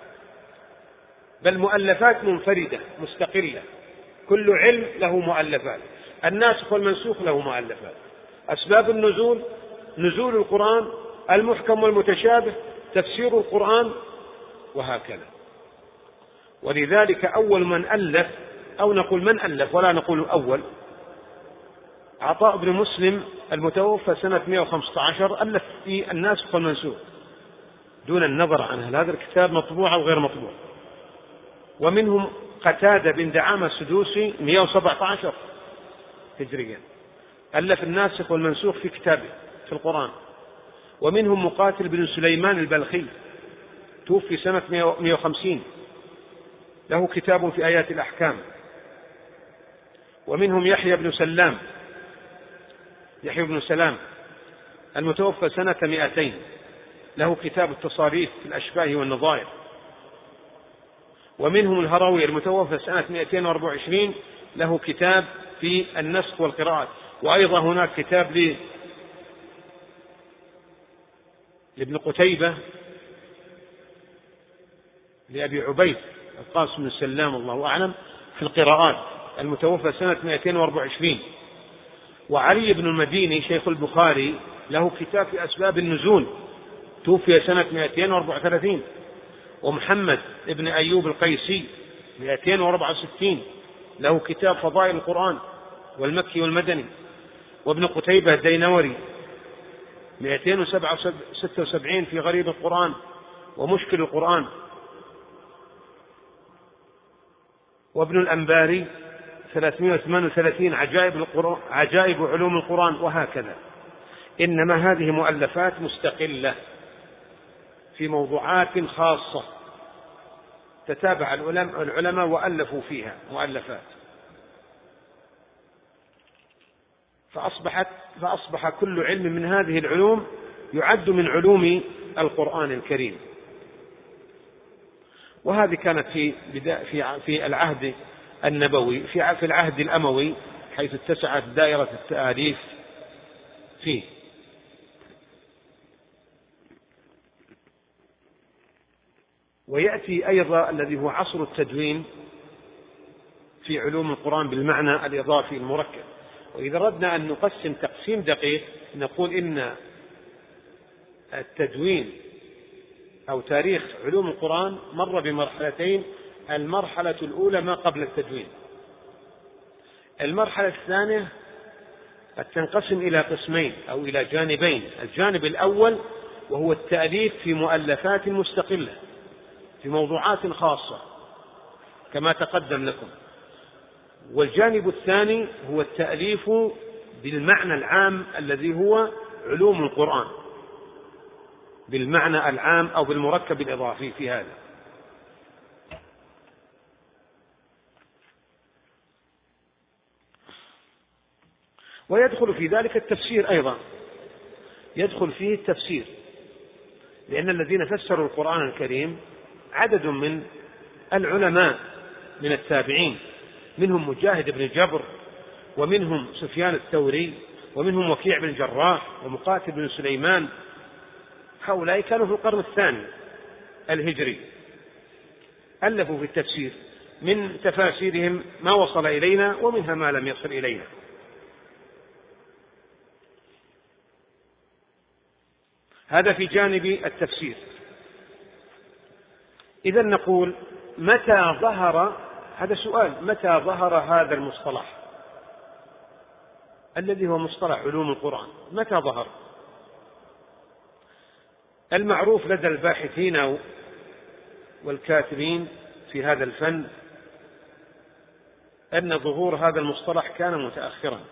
Speaker 2: بل مؤلفات منفردة مستقلة، كل علم له مؤلفات، الناسخ والمنسوخ له مؤلفات، أسباب النزول، نزول القرآن، المحكم والمتشابه، تفسير القرآن، وهكذا. ولذلك أول من ألف، أو نقول من ألف ولا نقول أول، عطاء بن مسلم المتوفى سنة مئة وخمسة عشر ألف في الناسخ والمنسوخ دون النظر عن هل هذا الكتاب مطبوع أو غير مطبوع. ومنهم قتادة بن دعامة السدوسي مئة وسبعة عشر هجريا ألف الناسخ والمنسوخ في كتابه في القرآن. ومنهم مقاتل بن سليمان البلخي توفي سنة مئة وخمسين له كتاب في آيات الأحكام. ومنهم يحيى بن سلام يحيى بن سلام المتوفى سنة مئتين له كتاب التصاريف في الأشباه والنظائر. ومنهم الهروي المتوفى سنة مئتين وأربعة وعشرين له كتاب في النسخ والقراءات. وأيضا هناك كتاب ل لابن قتيبة لأبي عبيد القاسم بن سلام الله أعلم في القراءات المتوفى سنة مئتين وأربعة وعشرين. وعلي بن المديني شيخ البخاري له كتاب في أسباب النزول توفي سنة مئتين وأربعة وثلاثين. ومحمد بن أيوب القيسي مئتين وأربعة وستين له كتاب فضائل القرآن والمكي والمدني. وابن قتيبة الدينوري مئتين وستة وسبعين في غريب القرآن ومشكل القرآن. وابن الأنباري ثلاثمئة وثمانية وثلاثين عجائب القرآن عجائب علوم القرآن، وهكذا. إنما هذه مؤلفات مستقلة في موضوعات خاصة تتابع العلماء وألفوا فيها مؤلفات، فأصبحت فأصبح كل علم من هذه العلوم يعد من علوم القرآن الكريم. وهذه كانت في في في العهد النبوي، في في العهد الأموي حيث اتسعت دائرة التآليف فيه. ويأتي أيضا الذي هو عصر التدوين في علوم القرآن بالمعنى الإضافي المركب. وإذا ردنا أن نقسم تقسيم دقيق نقول إن التدوين أو تاريخ علوم القرآن مر بمرحلتين. المرحلة الأولى ما قبل التدوين. المرحلة الثانية قد تنقسم إلى قسمين أو إلى جانبين. الجانب الأول وهو التأليف في مؤلفات مستقلة في موضوعات خاصة كما تقدم لكم. والجانب الثاني هو التأليف بالمعنى العام الذي هو علوم القرآن بالمعنى العام أو بالمركب الإضافي في هذا. ويدخل في ذلك التفسير أيضا، يدخل فيه التفسير، لأن الذين فسروا القرآن الكريم عدد من العلماء من التابعين، منهم مجاهد بن جبر، ومنهم سفيان الثوري، ومنهم وكيع بن الجراح، ومقاتل بن سليمان. هؤلاء كانوا في القرن الثاني الهجري، ألفوا في التفسير، من تفاسيرهم ما وصل إلينا ومنها ما لم يصل إلينا. هذا في جانب التفسير. إذا نقول متى ظهر، هذا سؤال، متى ظهر هذا المصطلح الذي هو مصطلح علوم القرآن؟ متى ظهر؟ المعروف لدى الباحثين والكاتبين في هذا الفن أن ظهور هذا المصطلح كان متأخرا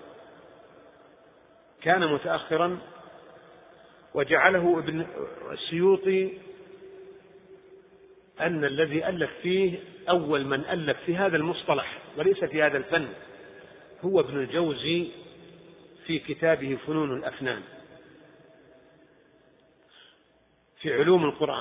Speaker 2: كان متأخرا وجعله ابن السيوطي أن الذي ألف فيه أول من ألف في هذا المصطلح وليس في هذا الفن هو ابن الجوزي في كتابه فنون الأفنان في علوم القرآن،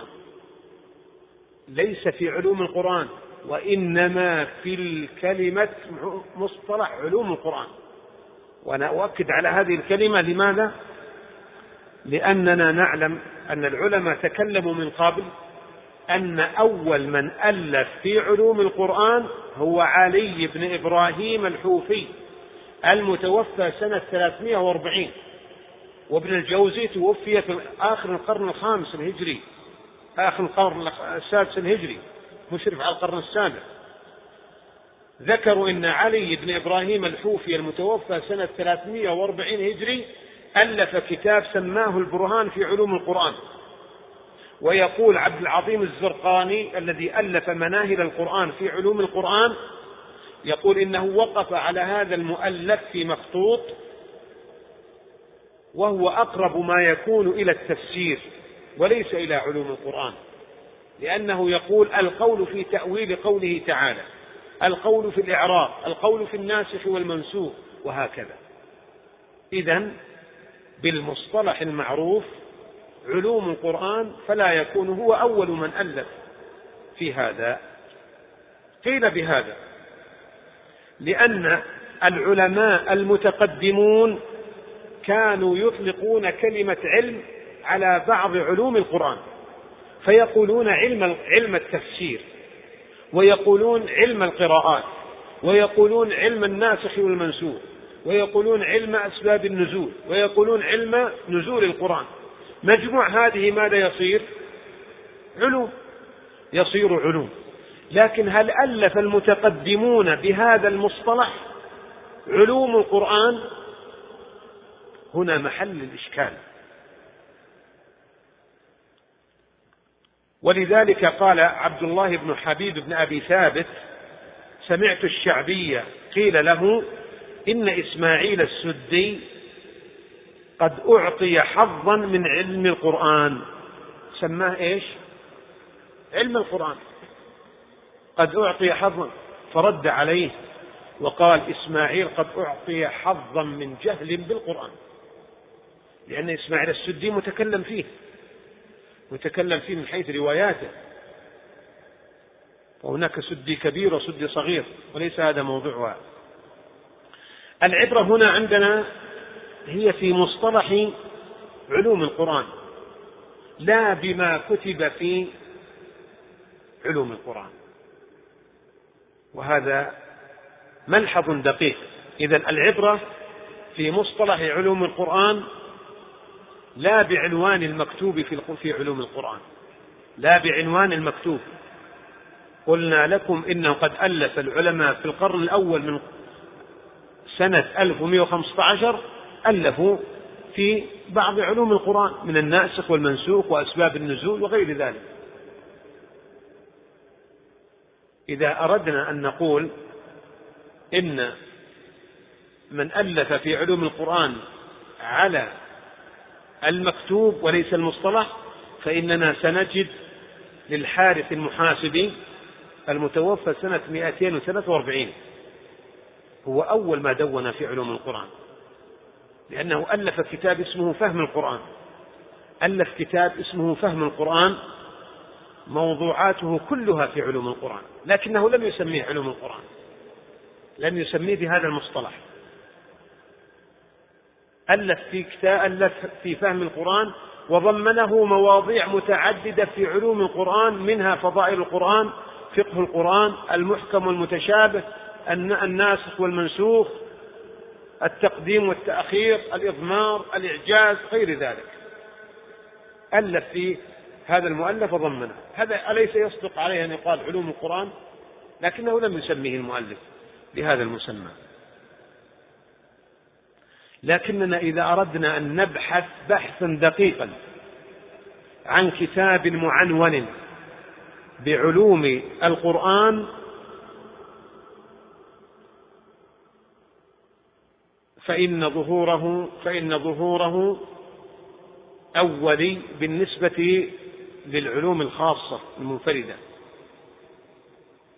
Speaker 2: ليس في علوم القرآن وإنما في الكلمة مصطلح علوم القرآن. وأنا أؤكد على هذه الكلمة، لماذا؟ لأننا نعلم أن العلماء تكلموا من قبل أن أول من ألف في علوم القرآن هو علي بن إبراهيم الحوفي المتوفى سنة ثلاثمائة وأربعين، وابن الجوزي توفي في آخر القرن الخامس الهجري، آخر القرن السادس الهجري، مشرف على القرن السابع. ذكروا أن علي بن إبراهيم الحوفي المتوفى سنة ثلاثمائة وأربعين هجري ألف كتاب سماه البرهان في علوم القرآن. ويقول عبد العظيم الزرقاني الذي ألف مناهل القرآن في علوم القرآن، يقول إنه وقف على هذا المؤلف في مخطوط، وهو أقرب ما يكون إلى التفسير وليس إلى علوم القرآن، لأنه يقول القول في تأويل قوله تعالى، القول في الإعراب، القول في الناسخ والمنسوخ، وهكذا. إذن بالمصطلح المعروف علوم القرآن فلا يكون هو أول من ألف في هذا. قيل بهذا لأن العلماء المتقدمون كانوا يطلقون كلمة علم على بعض علوم القرآن، فيقولون علم علم التفسير، ويقولون علم القراءات، ويقولون علم الناسخ والمنسوخ، ويقولون علم أسباب النزول، ويقولون علم نزول القرآن. مجموع هذه ماذا يصير؟ علوم، يصير علوم. لكن هل ألف المتقدمون بهذا المصطلح علوم القرآن؟ هنا محل الإشكال. ولذلك قال عبد الله بن حبيب بن أبي ثابت: سمعت الشعبي قيل له إن إسماعيل السدي قد أعطي حظا من علم القرآن. سماه إيش؟ علم القرآن. قد أعطي حظا، فرد عليه وقال إسماعيل قد أعطي حظا من جهل بالقرآن، لأن إسماعيل السدي متكلم فيه متكلم فيه من حيث رواياته، وهناك سدي كبير وسدي صغير، وليس هذا موضوعها. العبرة هنا عندنا هي في مصطلح علوم القرآن لا بما كتب في علوم القرآن، وهذا ملحظ دقيق. إذن العبرة في مصطلح علوم القرآن لا بعنوان المكتوب في علوم القرآن، لا بعنوان المكتوب. قلنا لكم إنه قد ألف العلماء في القرن الأول من سنة ألف ومئة وخمسة عشر ألفوا في بعض علوم القرآن من الناسخ والمنسوخ وأسباب النزول وغير ذلك. إذا أردنا أن نقول إن من ألف في علوم القرآن على المكتوب وليس المصطلح، فإننا سنجد للحارث المحاسبي المتوفى سنة مئتين وثلاثة وأربعين هو أول ما دون في علوم القرآن، لأنه ألف كتاب اسمه فهم القرآن، ألف كتاب اسمه فهم القرآن موضوعاته كلها في علوم القرآن، لكنه لم يسميه علوم القرآن، لم يسميه بهذا المصطلح. ألف في كتاب ألف في فهم القرآن وضمنه مواضيع متعددة في علوم القرآن، منها فضائل القرآن، فقه القرآن، المحكم والمتشابه، الناسخ والمنسوخ، التقديم والتأخير، الإضمار، الإعجاز، غير ذلك. ألف في هذا المؤلف وضمنه. هذا أليس يصدق عليه أن يقال علوم القرآن؟ لكنه لم يسميه المؤلف بهذا المسمى. لكننا إذا أردنا أن نبحث بحثا دقيقا عن كتاب معنون بعلوم القرآن فإن ظهوره فإن ظهوره أولي بالنسبة للعلوم الخاصة المنفردة،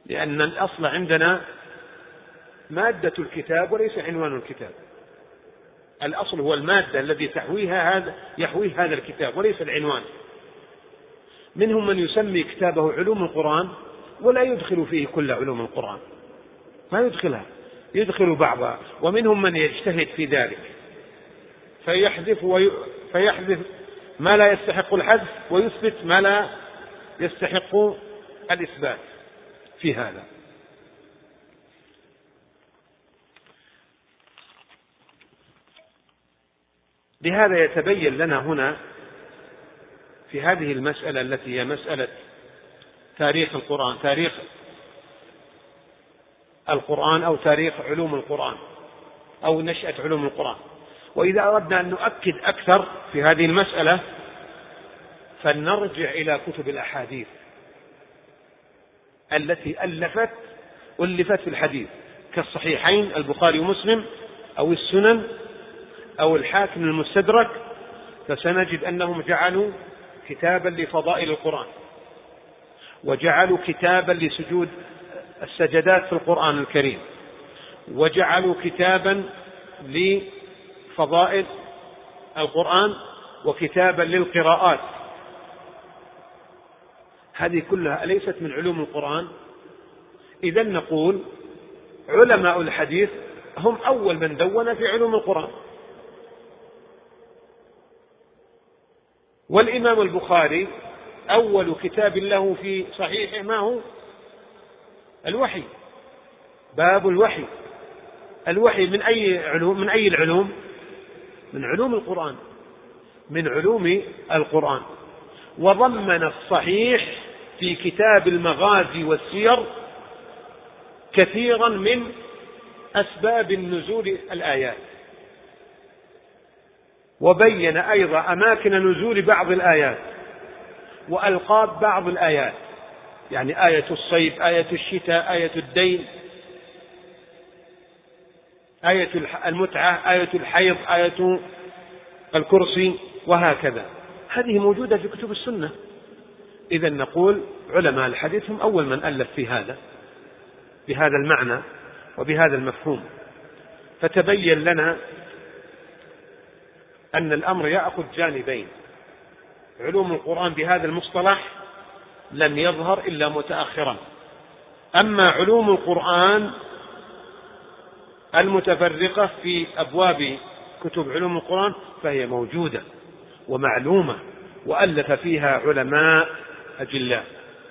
Speaker 2: لأن الأصل عندنا مادة الكتاب وليس عنوان الكتاب. الأصل هو المادة الذي تحويها هذا يحويه هذا الكتاب وليس العنوان. منهم من يسمي كتابه علوم القرآن ولا يدخل فيه كل علوم القرآن، ما يدخلها، يدخل بعضها. ومنهم من يجتهد في ذلك فيحذف وي... فيحذف ما لا يستحق الحذف ويثبت ما لا يستحق الإثبات في هذا. لهذا يتبين لنا هنا في هذه المسألة التي هي مسألة تاريخ القرآن، تاريخ القرآن أو تاريخ علوم القرآن أو نشأة علوم القرآن. وإذا أردنا أن نؤكد أكثر في هذه المسألة فلنرجع إلى كتب الأحاديث التي ألفت ألفت في الحديث كالصحيحين البخاري ومسلم أو السنن أو الحاكم المستدرك، فسنجد أنهم جعلوا كتابا لفضائل القرآن، وجعلوا كتابا لسجود السجدات في القرآن الكريم، وجعلوا كتابا لفضائل القرآن، وكتابا للقراءات. هذه كلها أليست من علوم القرآن؟ إذن نقول علماء الحديث هم أول من دون في علوم القرآن. والإمام البخاري أول كتاب له في صحيحه ما هو؟ الوحي، باب الوحي. الوحي من أي علوم؟ من أي العلوم؟ من علوم القرآن، من علوم القرآن. وضمن الصحيح في كتاب المغازي والسير كثيرا من أسباب النزول الآيات، وبين أيضا أماكن نزول بعض الآيات وألقاب بعض الآيات، يعني آية الصيف، آية الشتاء، آية الدين، آية المتعة، آية الحيض، آية الكرسي، وهكذا. هذه موجودة في كتب السنة. إذن نقول علماء الحديث هم أول من ألف في هذا بهذا المعنى وبهذا المفهوم. فتبين لنا أن الأمر يأخذ جانبين. علوم القرآن بهذا المصطلح لم يظهر إلا متأخرا، أما علوم القرآن المتفرقة في أبواب كتب علوم القرآن فهي موجودة ومعلومة وألف فيها علماء أجلاء.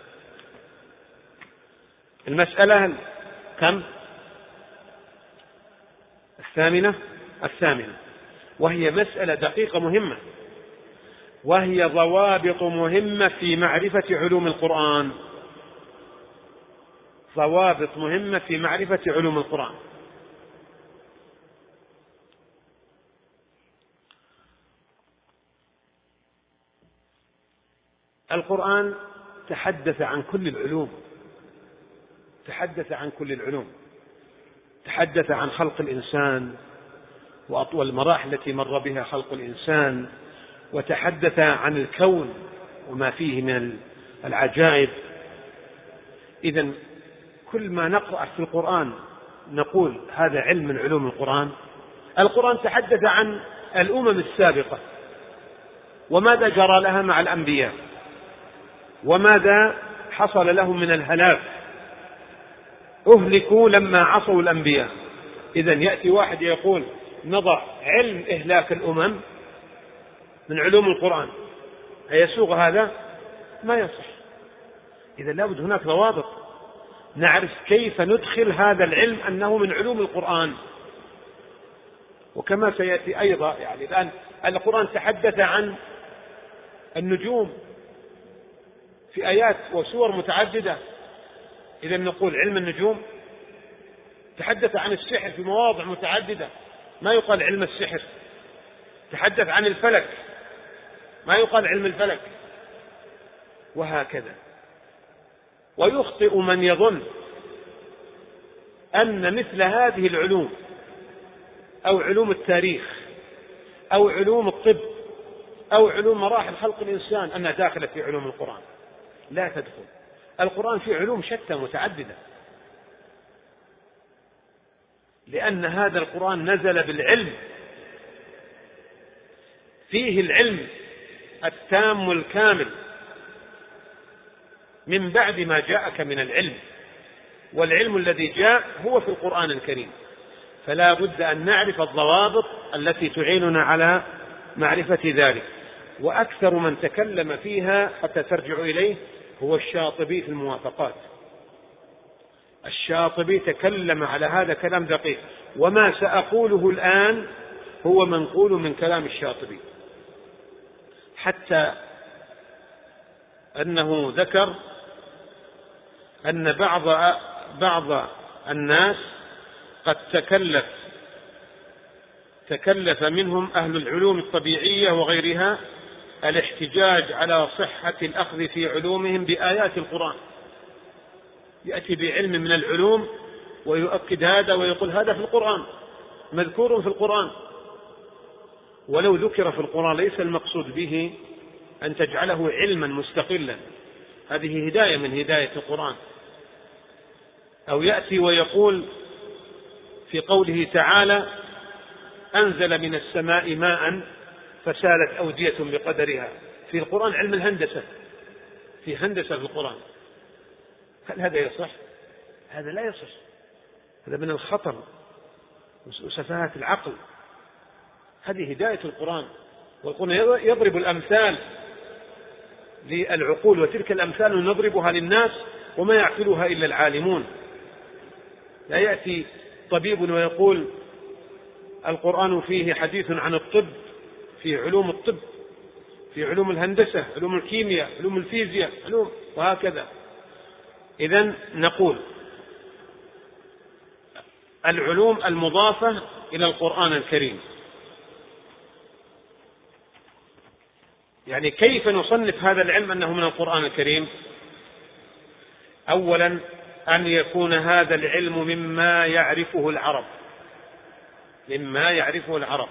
Speaker 2: المسألة كم؟ الثامنة الثامنة وهي مسألة دقيقة مهمة، وهي ضوابط مهمة في معرفة علوم القرآن. ضوابط مهمة في معرفة علوم القرآن. القرآن تحدث عن كل العلوم، تحدث عن كل العلوم، تحدث عن خلق الإنسان وأطول المراحل التي مر بها خلق الإنسان، وتحدث عن الكون وما فيه من العجائب. إذن كل ما نقرأ في القرآن نقول هذا علم من علوم القرآن. القرآن تحدث عن الأمم السابقة وماذا جرى لها مع الأنبياء وماذا حصل لهم من الهلاك، أهلكوا لما عصوا الأنبياء. إذن يأتي واحد يقول نضع علم إهلاك الأمم من علوم القرآن، أيسوغ هذا؟ ما يصح. إذا لابد هناك ضوابط نعرف كيف ندخل هذا العلم أنه من علوم القرآن. وكما سيأتي أيضا، يعني الآن القرآن تحدث عن النجوم في آيات وسور متعددة، إذا نقول علم النجوم. تحدث عن السحر في مواضع متعددة، ما يقال علم السحر. تحدث عن الفلك، ما يقال علم الفلك، وهكذا. ويخطئ من يظن أن مثل هذه العلوم أو علوم التاريخ أو علوم الطب أو علوم مراحل خلق الإنسان أنها داخلة في علوم القرآن. لا تدخل. القرآن فيه علوم شتى متعددة، لأن هذا القرآن نزل بالعلم، فيه العلم التام الكامل من بعد ما جاءك من العلم، والعلم الذي جاء هو في القرآن الكريم، فلا بد أن نعرف الضوابط التي تعيننا على معرفة ذلك. وأكثر من تكلم فيها حتى ترجع إليه هو الشاطبي في الموافقات. الشاطبي تكلم على هذا كلام دقيق، وما سأقوله الآن هو منقول من كلام الشاطبي، حتى أنه ذكر أن بعض بعض الناس قد تكلف تكلف منهم أهل العلوم الطبيعية وغيرها الاحتجاج على صحة الأخذ في علومهم بآيات القرآن، يأتي بعلم من العلوم ويؤكد هذا ويقول هذا في القرآن، مذكور في القرآن، ولو ذكر في القرآن ليس المقصود به أن تجعله علما مستقلا، هذه هداية من هداية القرآن. أو يأتي ويقول في قوله تعالى أنزل من السماء ماء فسالت أودية بقدرها، في القرآن علم الهندسة، في هندسة في القرآن، هل هذا يصح؟ هذا لا يصح، هذا من الخطر وسفاهة العقل. هذه هداية القرآن، والقرآن يضرب الأمثال للعقول، وتلك الأمثال نضربها للناس وما يعقلها إلا العالمون. لا يأتي طبيب ويقول القرآن فيه حديث عن الطب، في علوم الطب، في علوم الهندسة، علوم الكيمياء، علوم الفيزياء، علوم وهكذا. إذن نقول العلوم المضافة إلى القرآن الكريم، يعني كيف نصنف هذا العلم أنه من القرآن الكريم؟ أولا أن يكون هذا العلم مما يعرفه العرب، مما يعرفه العرب،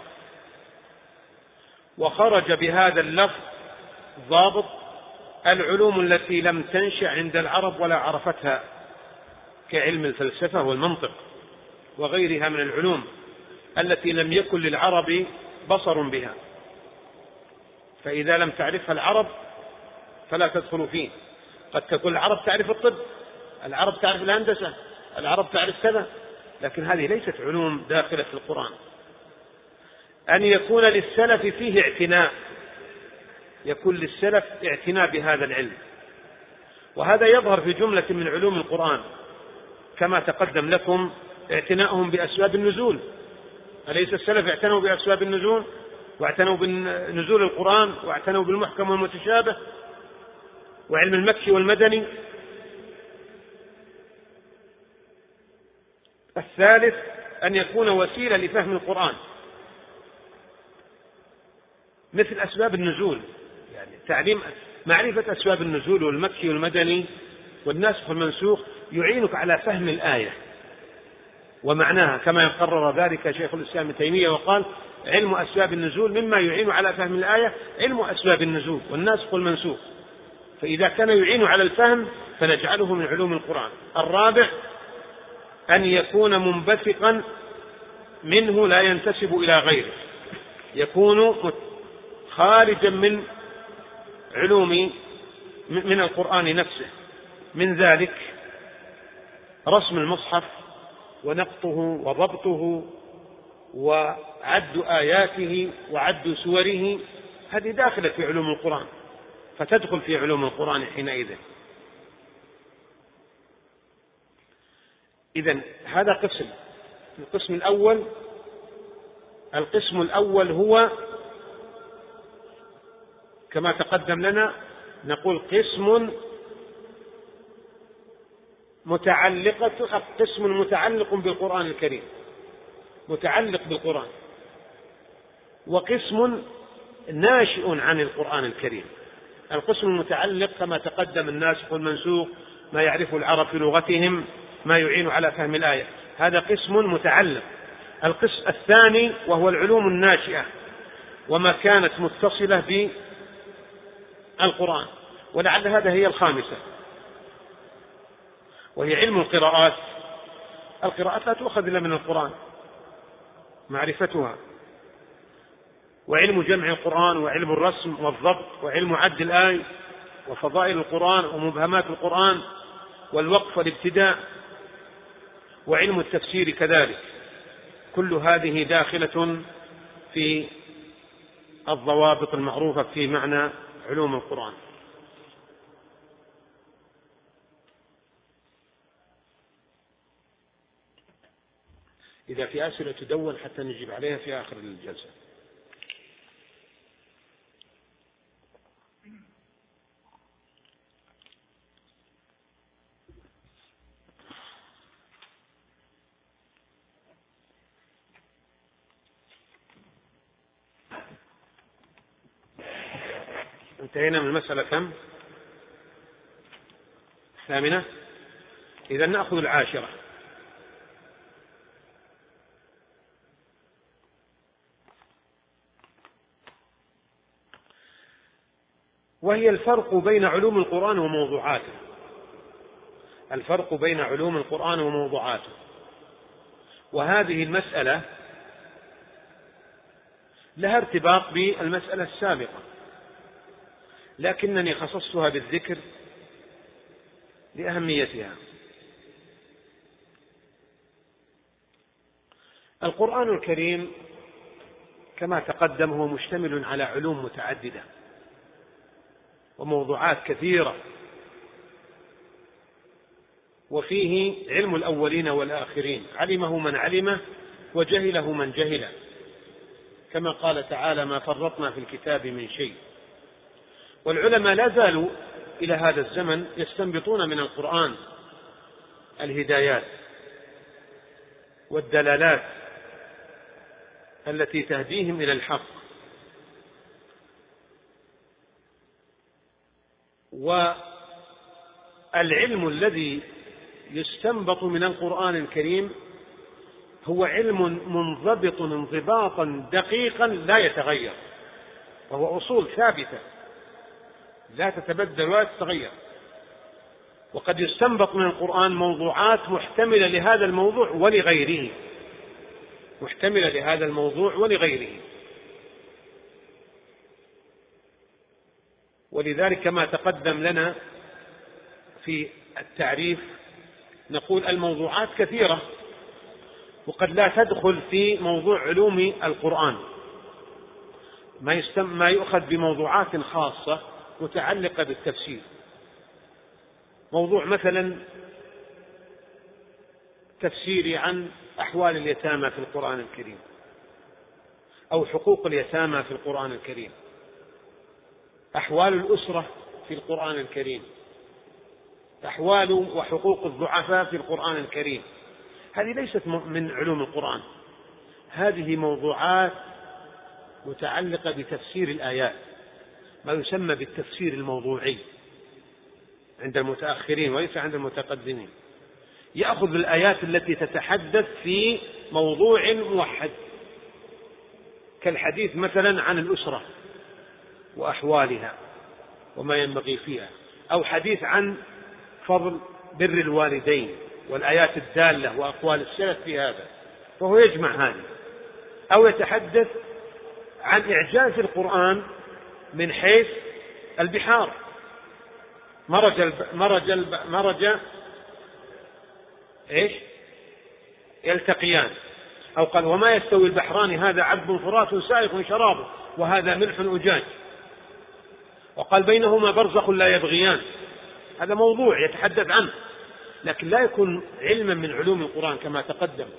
Speaker 2: وخرج بهذا اللفظ ضابط العلوم التي لم تنشأ عند العرب ولا عرفتها، كعلم الفلسفة والمنطق وغيرها من العلوم التي لم يكن للعرب بصر بها، فإذا لم تعرفها العرب فلا تدخل فيه. قد تكون العرب تعرف الطب، العرب تعرف الهندسة، العرب تعرف كذا، لكن هذه ليست علوم داخلة في القرآن. أن يكون للسلف فيه اعتناء، يكون للسلف اعتناء بهذا العلم، وهذا يظهر في جملة من علوم القرآن كما تقدم لكم اعتناءهم بأسباب النزول. أليس السلف اعتنوا بأسباب النزول واعتنوا بنزول القرآن واعتنوا بالمحكم والمتشابه وعلم المكي والمدني؟ الثالث أن يكون وسيلة لفهم القرآن، مثل أسباب النزول، يعني تعليم معرفة أسباب النزول والمكي والمدني والناسخ والمنسوخ يعينك على فهم الآية ومعناها، كما قرر ذلك شيخ الإسلام ابن تيمية وقال علم أسباب النزول مما يعين على فهم الآية علم أسباب النزول والناسخ والمنسوخ، فإذا كان يعين على الفهم فنجعله من علوم القرآن. الرابع أن يكون منبثقا منه لا ينتسب إلى غيره، يكون خارجا من علوم من القرآن نفسه، من ذلك رسم المصحف ونقطه وضبطه وعد آياته وعد سوره، هذه داخلة في علوم القرآن فتدخل في علوم القرآن حينئذ. إذن هذا قسم. القسم الأول القسم الأول هو كما تقدم لنا، نقول قسم متعلقة قسم متعلق بالقرآن الكريم، متعلق بالقرآن، وقسم ناشئ عن القرآن الكريم. القسم المتعلق كما تقدم الناسخ والمنسوخ، ما يعرفه العرب في لغتهم، ما يعين على فهم الآية، هذا قسم متعلق. القسم الثاني وهو العلوم الناشئة وما كانت متصلة بالقرآن، ولعل هذا هي الخامسة. وهي علم القراءات. القراءات لا تؤخذ إلا من القرآن معرفتها، وعلم جمع القرآن، وعلم الرسم والضبط، وعلم عد الآي، وفضائل القرآن، ومبهمات القرآن، والوقف والابتداء، وعلم التفسير كذلك. كل هذه داخلة في الضوابط المعروفة في معنى علوم القرآن. إذا في أسئلة تدون حتى نجيب عليها في آخر الجلسة. انتهينا من المسألة كم؟ الثامنة. إذا نأخذ العاشرة. وهي الفرق بين علوم القرآن وموضوعاته. الفرق بين علوم القرآن وموضوعاته. وهذه المسألة لها ارتباط بالمسألة السابقة، لكنني خصصتها بالذكر لأهميتها. القرآن الكريم كما تقدم هو مشتمل على علوم متعددة وموضوعات كثيرة، وفيه علم الأولين والآخرين، علمه من علمه وجهله من جهله، كما قال تعالى: ما فرطنا في الكتاب من شيء. والعلماء لا زالوا إلى هذا الزمن يستنبطون من القرآن الهدايات والدلالات التي تهديهم إلى الحق. والعلم الذي يستنبط من القرآن الكريم هو علم منضبط انضباطا دقيقا لا يتغير، وهو أصول ثابتة لا تتبدل ولا تتغير. وقد يستنبط من القرآن موضوعات محتملة لهذا الموضوع ولغيره، محتملة لهذا الموضوع ولغيره. ولذلك كما تقدم لنا في التعريف نقول الموضوعات كثيرة، وقد لا تدخل في موضوع علوم القرآن، ما, يستم ما يؤخذ بموضوعات خاصة متعلقة بالتفسير. موضوع مثلا تفسيري عن أحوال اليتامى في القرآن الكريم، أو حقوق اليتامى في القرآن الكريم، أحوال الأسرة في القرآن الكريم، أحوال وحقوق الضعفاء في القرآن الكريم. هذه ليست من علوم القرآن، هذه موضوعات متعلقة بتفسير الآيات، ما يسمى بالتفسير الموضوعي عند المتأخرين وليس عند المتقدمين. يأخذ الآيات التي تتحدث في موضوع موحد، كالحديث مثلا عن الأسرة وأحوالها وما ينبغي فيها، أو حديث عن فضل بر الوالدين والآيات الدالة وأقوال السلف في هذا، فهو يجمع هذه. أو يتحدث عن إعجاز القرآن من حيث البحار، مرج الب... مرج الب... مرج إيش يلتقيان، أو قال: وما يستوي البحران هذا عذب فرات سائغ شرابه وهذا ملح أجاج، وقال: بينهما برزخ لا يبغيان. هذا موضوع يتحدث عنه، لكن لا يكون علما من علوم القرآن كما تقدم.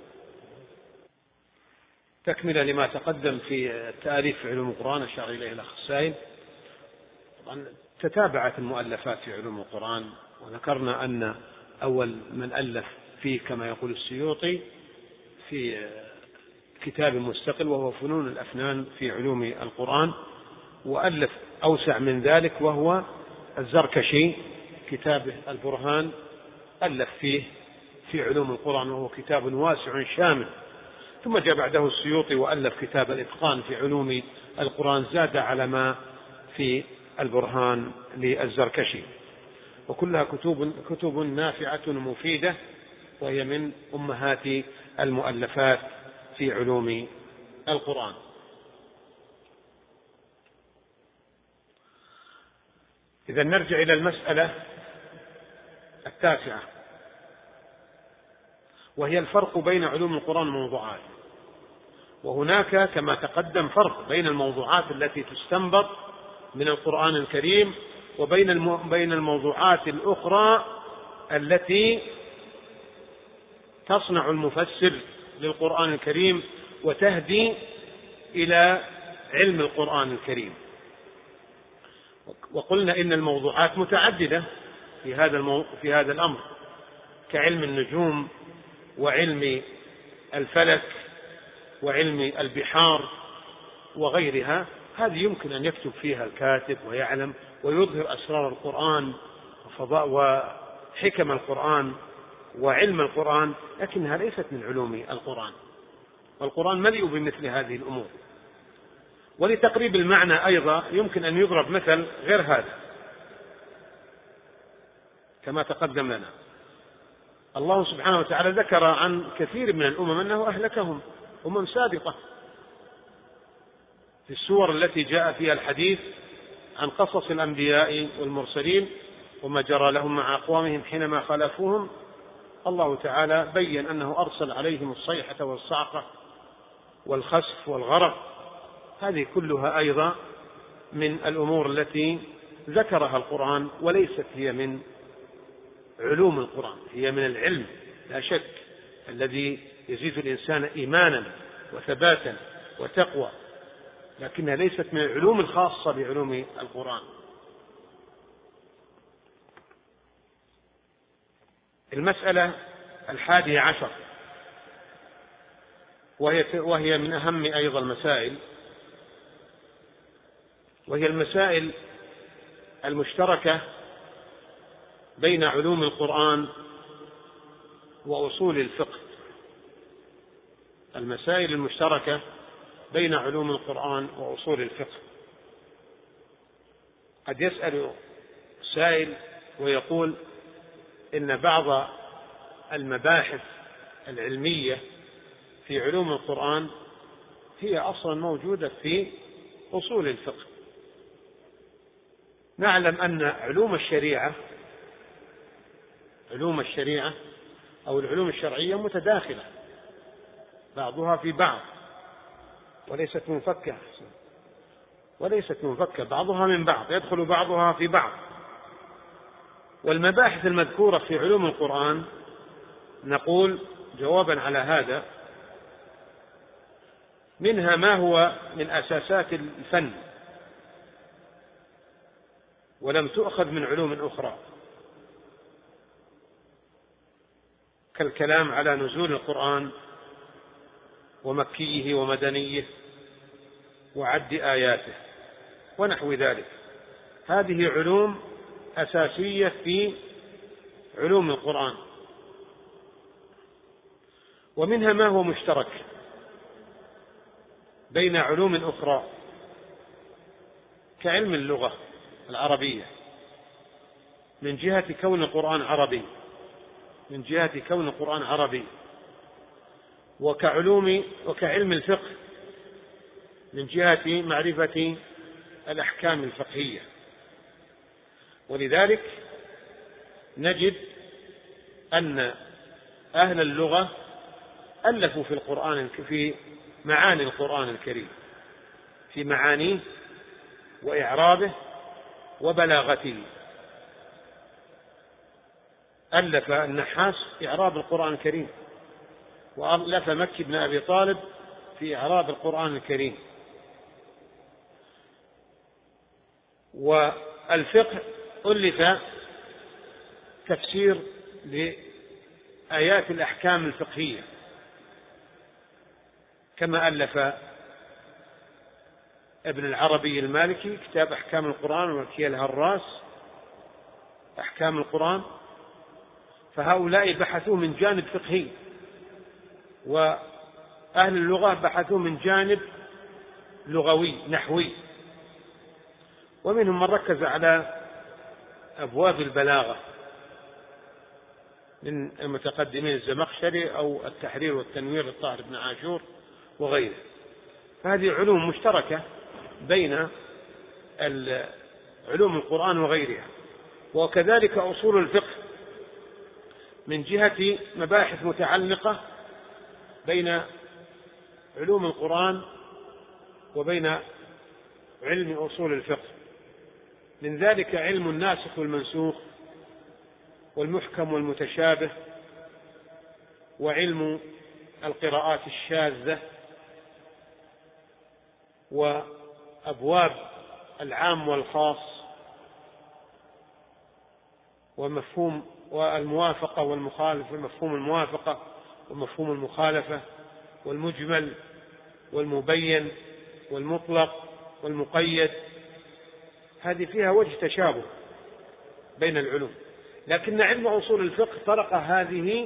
Speaker 2: تكملة لما تقدم في التأليف في علوم القرآن أشار إليه الأخ السائل. طبعا تتابعت المؤلفات في علوم القرآن، وذكرنا أن أول من ألف فيه كما يقول السيوطي في كتاب مستقل وهو فنون الأفنان في علوم القرآن، وألف أوسع من ذلك وهو الزركشي كتابه البرهان، ألف فيه في علوم القرآن وهو كتاب واسع شامل. ثم جاء بعده السيوطي وألف كتاب الإتقان في علوم القرآن، زاد على ما في البرهان للزركشي. وكلها كتب, كتب نافعة مفيدة، وهي من أمهات المؤلفات في علوم القرآن. إذا نرجع إلى المسألة التاسعة، وهي الفرق بين علوم القرآن والموضوعات. وهناك كما تقدم فرق بين الموضوعات التي تستنبط من القرآن الكريم وبين بين الموضوعات الأخرى التي تصنع المفسر للقرآن الكريم وتهدي إلى علم القرآن الكريم. وقلنا إن الموضوعات متعددة في هذا المو... في هذا الأمر، كعلم النجوم وعلم الفلك وعلم البحار وغيرها. هذه يمكن أن يكتب فيها الكاتب ويعلم ويظهر أسرار القرآن وفضاء وحكم القرآن وعلم القرآن، لكنها ليست من علوم القرآن، والقرآن مليء بمثل هذه الأمور. ولتقريب المعنى أيضا يمكن أن يضرب مثل غير هذا كما تقدم لنا. الله سبحانه وتعالى ذكر عن كثير من الأمم أنه أهلكهم، أمم سابقة، في السور التي جاء فيها الحديث عن قصص الأنبياء والمرسلين وما جرى لهم مع أقوامهم حينما خالفوهم. الله تعالى بين أنه أرسل عليهم الصيحة والصعقة والخسف والغرق. هذه كلها أيضا من الأمور التي ذكرها القرآن، وليست هي من علوم القرآن، هي من العلم لا شك الذي يزيد الإنسان إيمانا وثباتا وتقوى، لكنها ليست من العلوم الخاصة بعلوم القرآن. المسألة الحادية عشر، وهي وهي من أهم أيضا المسائل، وهي المسائل المشتركة بين علوم القرآن وأصول الفقه. المسائل المشتركة بين علوم القرآن وأصول الفقه. قد يسأل سائل ويقول إن بعض المباحث العلمية في علوم القرآن هي أصلا موجودة في أصول الفقه. نعلم أن علوم الشريعة علوم الشريعة أو العلوم الشرعية متداخلة بعضها في بعض، وليست منفكة وليست منفكة بعضها من بعض، يدخل بعضها في بعض. والمباحث المذكورة في علوم القرآن نقول جوابا على هذا: منها ما هو من أساسات الفن ولم تؤخذ من علوم أخرى، كالكلام على نزول القرآن ومكيه ومدنيه وعد آياته ونحو ذلك. هذه علوم أساسية في علوم القرآن. ومنها ما هو مشترك بين علوم أخرى كعلم اللغة العربية من جهة كون القرآن عربي من جهة كون القرآن عربي وكعلوم وكعلم الفقه من جهة معرفة الأحكام الفقهية. ولذلك نجد أن أهل اللغة ألفوا في القرآن في معاني القرآن الكريم، في معانيه وإعرابه وبلاغته. ألف النحاس في إعراب القرآن الكريم، وألف مكي بن أبي طالب في إعراب القرآن الكريم. والفقه ألف تفسير لآيات الأحكام الفقهية، كما ألف ابن العربي المالكي كتاب أحكام القرآن، ومكي الهراس أحكام القرآن. فهؤلاء بحثوا من جانب فقهي، وأهل اللغة بحثوا من جانب لغوي نحوي. ومنهم من ركز على أبواب البلاغة من المتقدمين الزمخشري أو التحرير والتنوير للطاهر بن عاشور وغيره. هذه علوم مشتركة بين علوم القرآن وغيرها. وكذلك أصول الفقه من جهة مباحث متعلقة بين علوم القرآن وبين علم أصول الفقه، من ذلك علم الناسخ والمنسوخ والمحكم والمتشابه، وعلم القراءات الشاذة، وأبواب العام والخاص، ومفهوم والموافقة والمخالفة، مفهوم الموافقة ومفهوم المخالفة، والمجمل والمبين والمطلق والمقيد. هذه فيها وجه تشابه بين العلوم، لكن علم أصول الفقه طرق هذه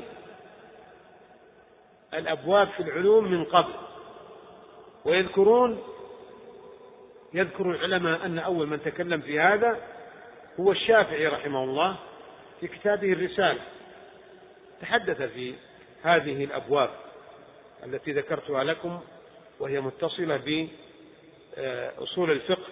Speaker 2: الأبواب في العلوم من قبل. ويذكرون يذكر العلماء أن أول من تكلم في هذا هو الشافعي رحمه الله في كتابه الرسالة، تحدث في هذه الأبواب التي ذكرتها لكم وهي متصلة بأصول الفقه.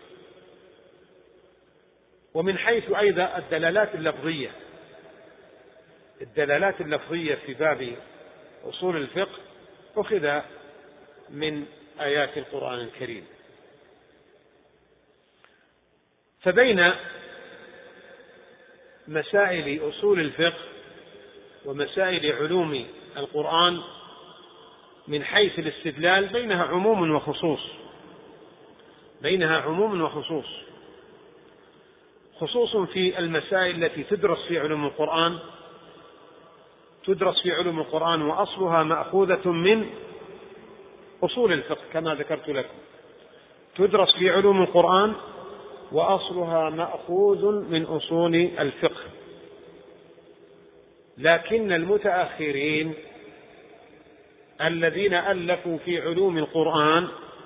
Speaker 2: ومن حيث أيضا الدلالات اللفظية الدلالات اللفظية في باب أصول الفقه أخذ من آيات القرآن الكريم. فبين مسائل أصول الفقه ومسائل علوم القرآن من حيث الاستدلال بينها عموم وخصوص بينها عموم وخصوص خصوص في المسائل التي تدرس في علوم القرآن تدرس في علوم القرآن وأصلها مأخوذة من أصول الفقه كما ذكرت لكم، تدرس في علوم القرآن وأصلها مأخوذ من أصول الفقه. لكن المتأخرين الذين ألفوا في علوم القرآن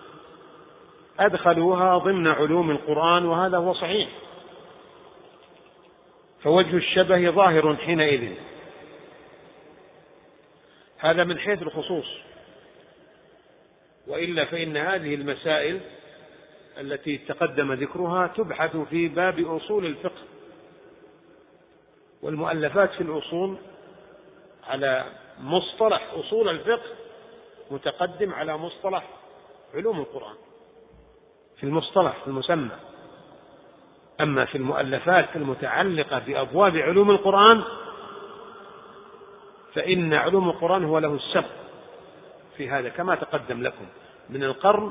Speaker 2: أدخلوها ضمن علوم القرآن، وهذا هو صحيح، فوجه الشبه ظاهر حينئذ. هذا من حيث الخصوص، وإلا فإن هذه المسائل التي تقدم ذكرها تبحث في باب أصول الفقه، والمؤلفات في الأصول على مصطلح أصول الفقه متقدم على مصطلح علوم القرآن في المصطلح في المسمى. أما في المؤلفات المتعلقة بأبواب علوم القرآن فإن علوم القرآن هو له السبق في هذا كما تقدم لكم من القرن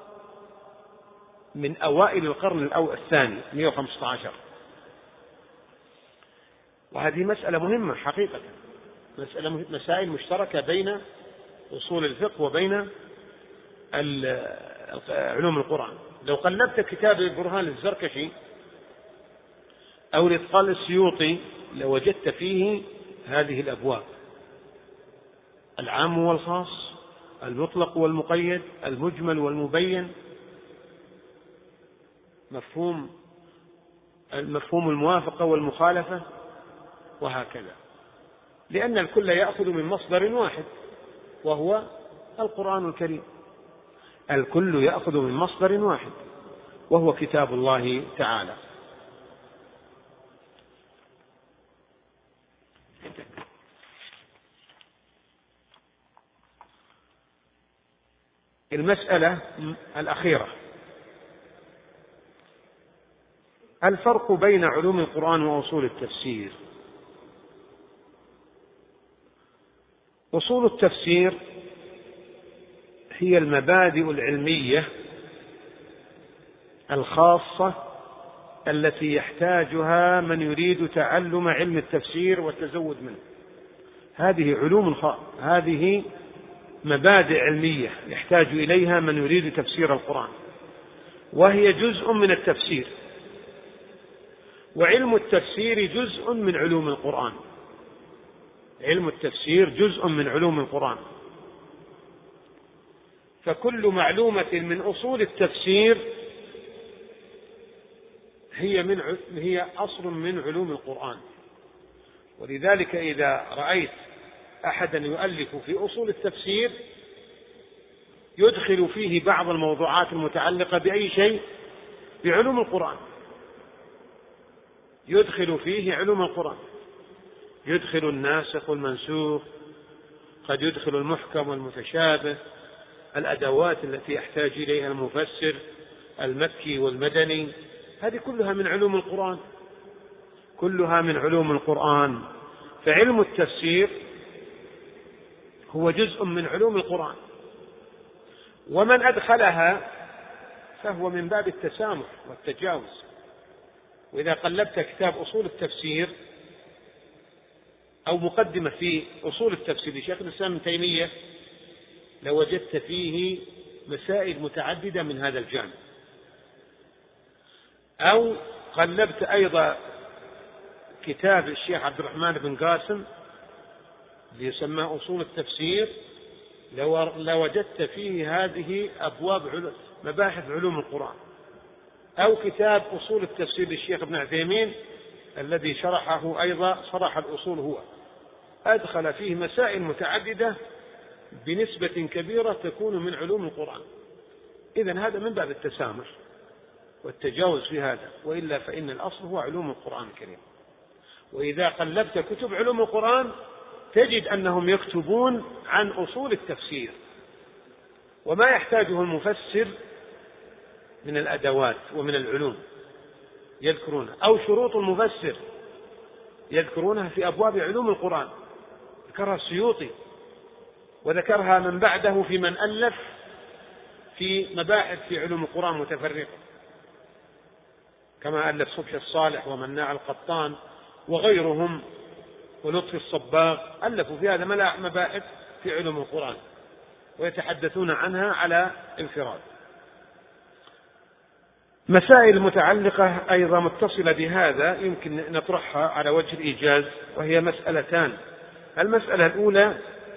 Speaker 2: من أوائل القرن الأول الثاني مئة وخمسة عشر. وهذه مسألة مهمة حقيقة، مسألة مسائل مشتركة بين أصول الفقه وبين علوم القرآن. لو قلبت كتاب البرهان للزركشي أو الإتقان السيوطي لوجدت فيه هذه الأبواب: العام والخاص، المطلق والمقيد، المجمل والمبين، مفهوم المفهوم الموافقة والمخالفة، وهكذا، لأن الكل يأخذ من مصدر واحد وهو القرآن الكريم. الكل يأخذ من مصدر واحد وهو كتاب الله تعالى. المسألة الأخيرة: الفرق بين علوم القرآن وأصول التفسير. أصول التفسير هي المبادئ العلمية الخاصة التي يحتاجها من يريد تعلم علم التفسير والتزود منه. هذه علوم خاصة، هذه مبادئ علمية يحتاج إليها من يريد تفسير القرآن، وهي جزء من التفسير، وعلم التفسير جزء من علوم القرآن. علم التفسير جزء من علوم القرآن، فكل معلومة من أصول التفسير هي من هي أصل من علوم القرآن، ولذلك إذا رأيت أحدا يؤلف في أصول التفسير يدخل فيه بعض الموضوعات المتعلقة بأي شيء بعلوم القرآن، يدخل فيه علوم القرآن، يدخل الناسخ والمنسوخ، قد يدخل المحكم والمتشابه، الأدوات التي يحتاج إليها المفسر المكي والمدني، هذه كلها من علوم القرآن، كلها من علوم القرآن. فعلم التفسير هو جزء من علوم القرآن، ومن أدخلها فهو من باب التسامح والتجاوز. وإذا قلبت كتاب أصول التفسير أو مقدمة في أصول التفسير لشيخ الإسلام ابن تيمية لوجدت فيه مسائل متعددة من هذا الجانب. أو قلبت أيضا كتاب الشيخ عبد الرحمن بن قاسم يسمى أصول التفسير لوجدت فيه هذه أبواب مباحث علوم القرآن. أو كتاب أصول التفسير للشيخ ابن عثيمين الذي شرحه أيضا شرح الأصول هو، أدخل فيه مسائل متعددة بنسبة كبيرة تكون من علوم القرآن. إذن هذا من باب التسامح والتجاوز في هذا، وإلا فإن الأصل هو علوم القرآن الكريم. وإذا قلبت كتب علوم القرآن تجد أنهم يكتبون عن أصول التفسير وما يحتاجه المفسر من الأدوات ومن العلوم يذكرونها، أو شروط المفسر يذكرونها في أبواب علوم القرآن، ذكرها السيوطي وذكرها من بعده في من ألف في مباحث في علوم القرآن متفرقة، كما ألف صبحي الصالح ومناع القطان وغيرهم ولطفي الصباغ، ألفوا في هذا مباحث في علوم القرآن ويتحدثون عنها على انفراد. مسائل متعلقة أيضا متصلة بهذا يمكن نطرحها على وجه الإيجاز، وهي مسألتان. المسألة الأولى،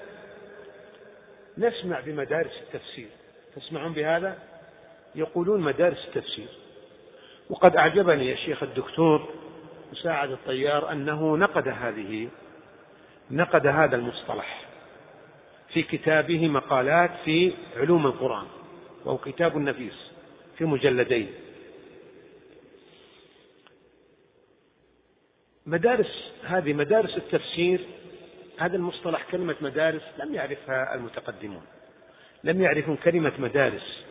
Speaker 2: نسمع بمدارس التفسير، تسمعون بهذا؟ يقولون مدارس التفسير. وقد أعجبني يا شيخ الدكتور مساعد الطيار أنه نقد هذه نقد هذا المصطلح في كتابه مقالات في علوم القرآن، وهو كتاب نفيس في مجلدين. مدارس، هذه مدارس التفسير، هذا المصطلح كلمة مدارس لم يعرفها المتقدمون، لم يعرفون كلمة مدارس،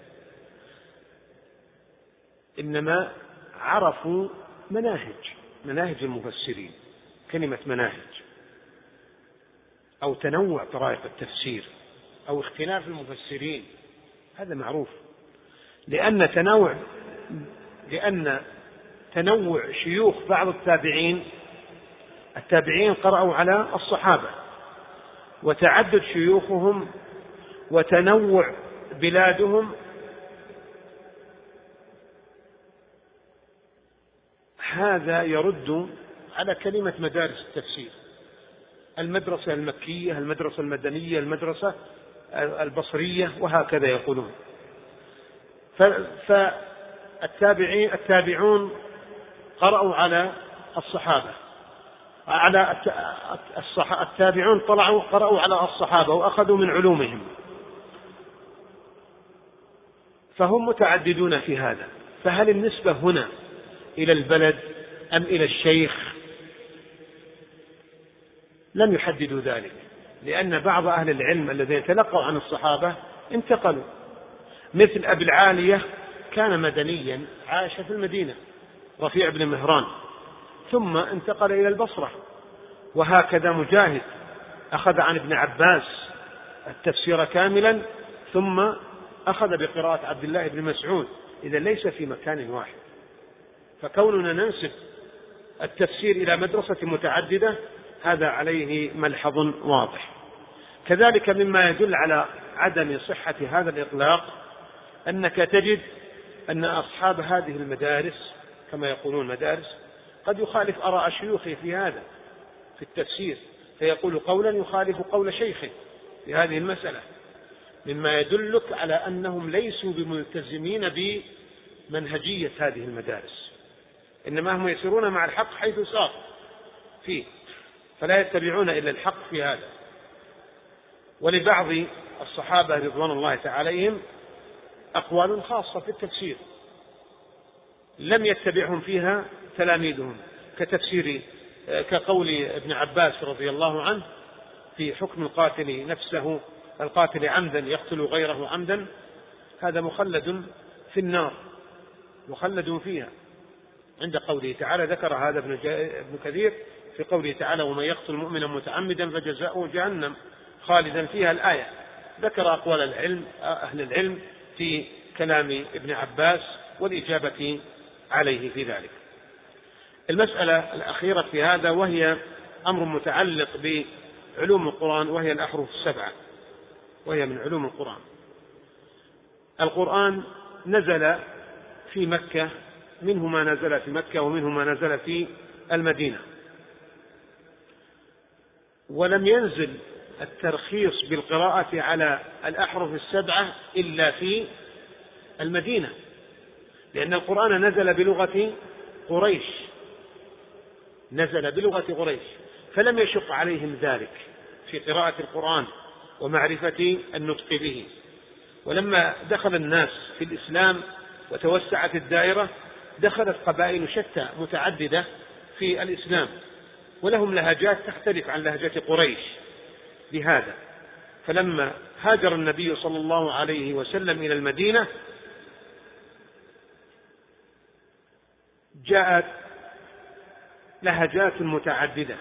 Speaker 2: إنما عرفوا مناهج مناهج المفسرين، كلمة مناهج أو تنوع طرائق التفسير أو اختلاف المفسرين، هذا معروف. لأن تنوع لأن تنوع شيوخ بعض التابعين التابعين قرأوا على الصحابة، وتعدد شيوخهم وتنوع بلادهم، هذا يرد على كلمة مدارس التفسير، المدرسة المكية، المدرسة المدنية، المدرسة البصرية، وهكذا يقولون. فالتابعين التابعون قرأوا على الصحابة، على التابعون طلعوا قرأوا على الصحابة وأخذوا من علومهم، فهم متعددون في هذا. فهل النسبة هنا إلى البلد أم إلى الشيخ؟ لم يحددوا ذلك، لأن بعض أهل العلم الذين تلقوا عن الصحابة انتقلوا، مثل أبي العالية كان مدنيا عاش في المدينة، رفيع بن مهران، ثم انتقل إلى البصرة. وهكذا مجاهد أخذ عن ابن عباس التفسير كاملا ثم أخذ بقراءة عبد الله بن مسعود، إذا ليس في مكان واحد. فكوننا ننسب التفسير إلى مدرسة متعددة هذا عليه ملحظ واضح. كذلك مما يدل على عدم صحة هذا الإطلاق أنك تجد أن أصحاب هذه المدارس كما يقولون مدارس قد يخالف آراء شيوخه في هذا في التفسير، فيقول قولا يخالف قول شيخه في هذه المسألة، مما يدلك على أنهم ليسوا بملتزمين بمنهجية هذه المدارس، إنما هم يسيرون مع الحق حيث سار فيه. فلا يتبعون إلا الحق في هذا. ولبعض الصحابة رضوان الله تعالى عليهم أقوال خاصة في التفسير لم يتبعهم فيها تلاميذهم، كتفسير كقول ابن عباس رضي الله عنه في حكم القاتل نفسه، القاتل عمدا يقتل غيره عمدا، هذا مخلد في النار، مخلد فيها، عند قوله تعالى. ذكر هذا ابن كثير في قوله تعالى: ومن يقتل مؤمنا متعمدا فجزاؤه جهنم خالدا فيها، الآية. ذكر أقوال العلم أهل العلم في كلام ابن عباس والإجابة عليه في ذلك. المسألة الأخيرة في هذا وهي أمر متعلق بعلوم القرآن، وهي الأحرف السبعة، وهي من علوم القرآن. القرآن نزل في مكة، منه ما نزل في مكة ومنه ما نزل في المدينة، ولم ينزل الترخيص بالقراءة على الأحرف السبعة إلا في المدينة، لأن القرآن نزل بلغة قريش، نزل بلغة قريش، فلم يشق عليهم ذلك في قراءة القرآن ومعرفة النطق به. ولما دخل الناس في الإسلام وتوسعت الدائرة، دخلت قبائل شتى متعددة في الإسلام، ولهم لهجات تختلف عن لهجة قريش بهذا. فلما هاجر النبي صلى الله عليه وسلم إلى المدينة، جاءت لهجات متعددة،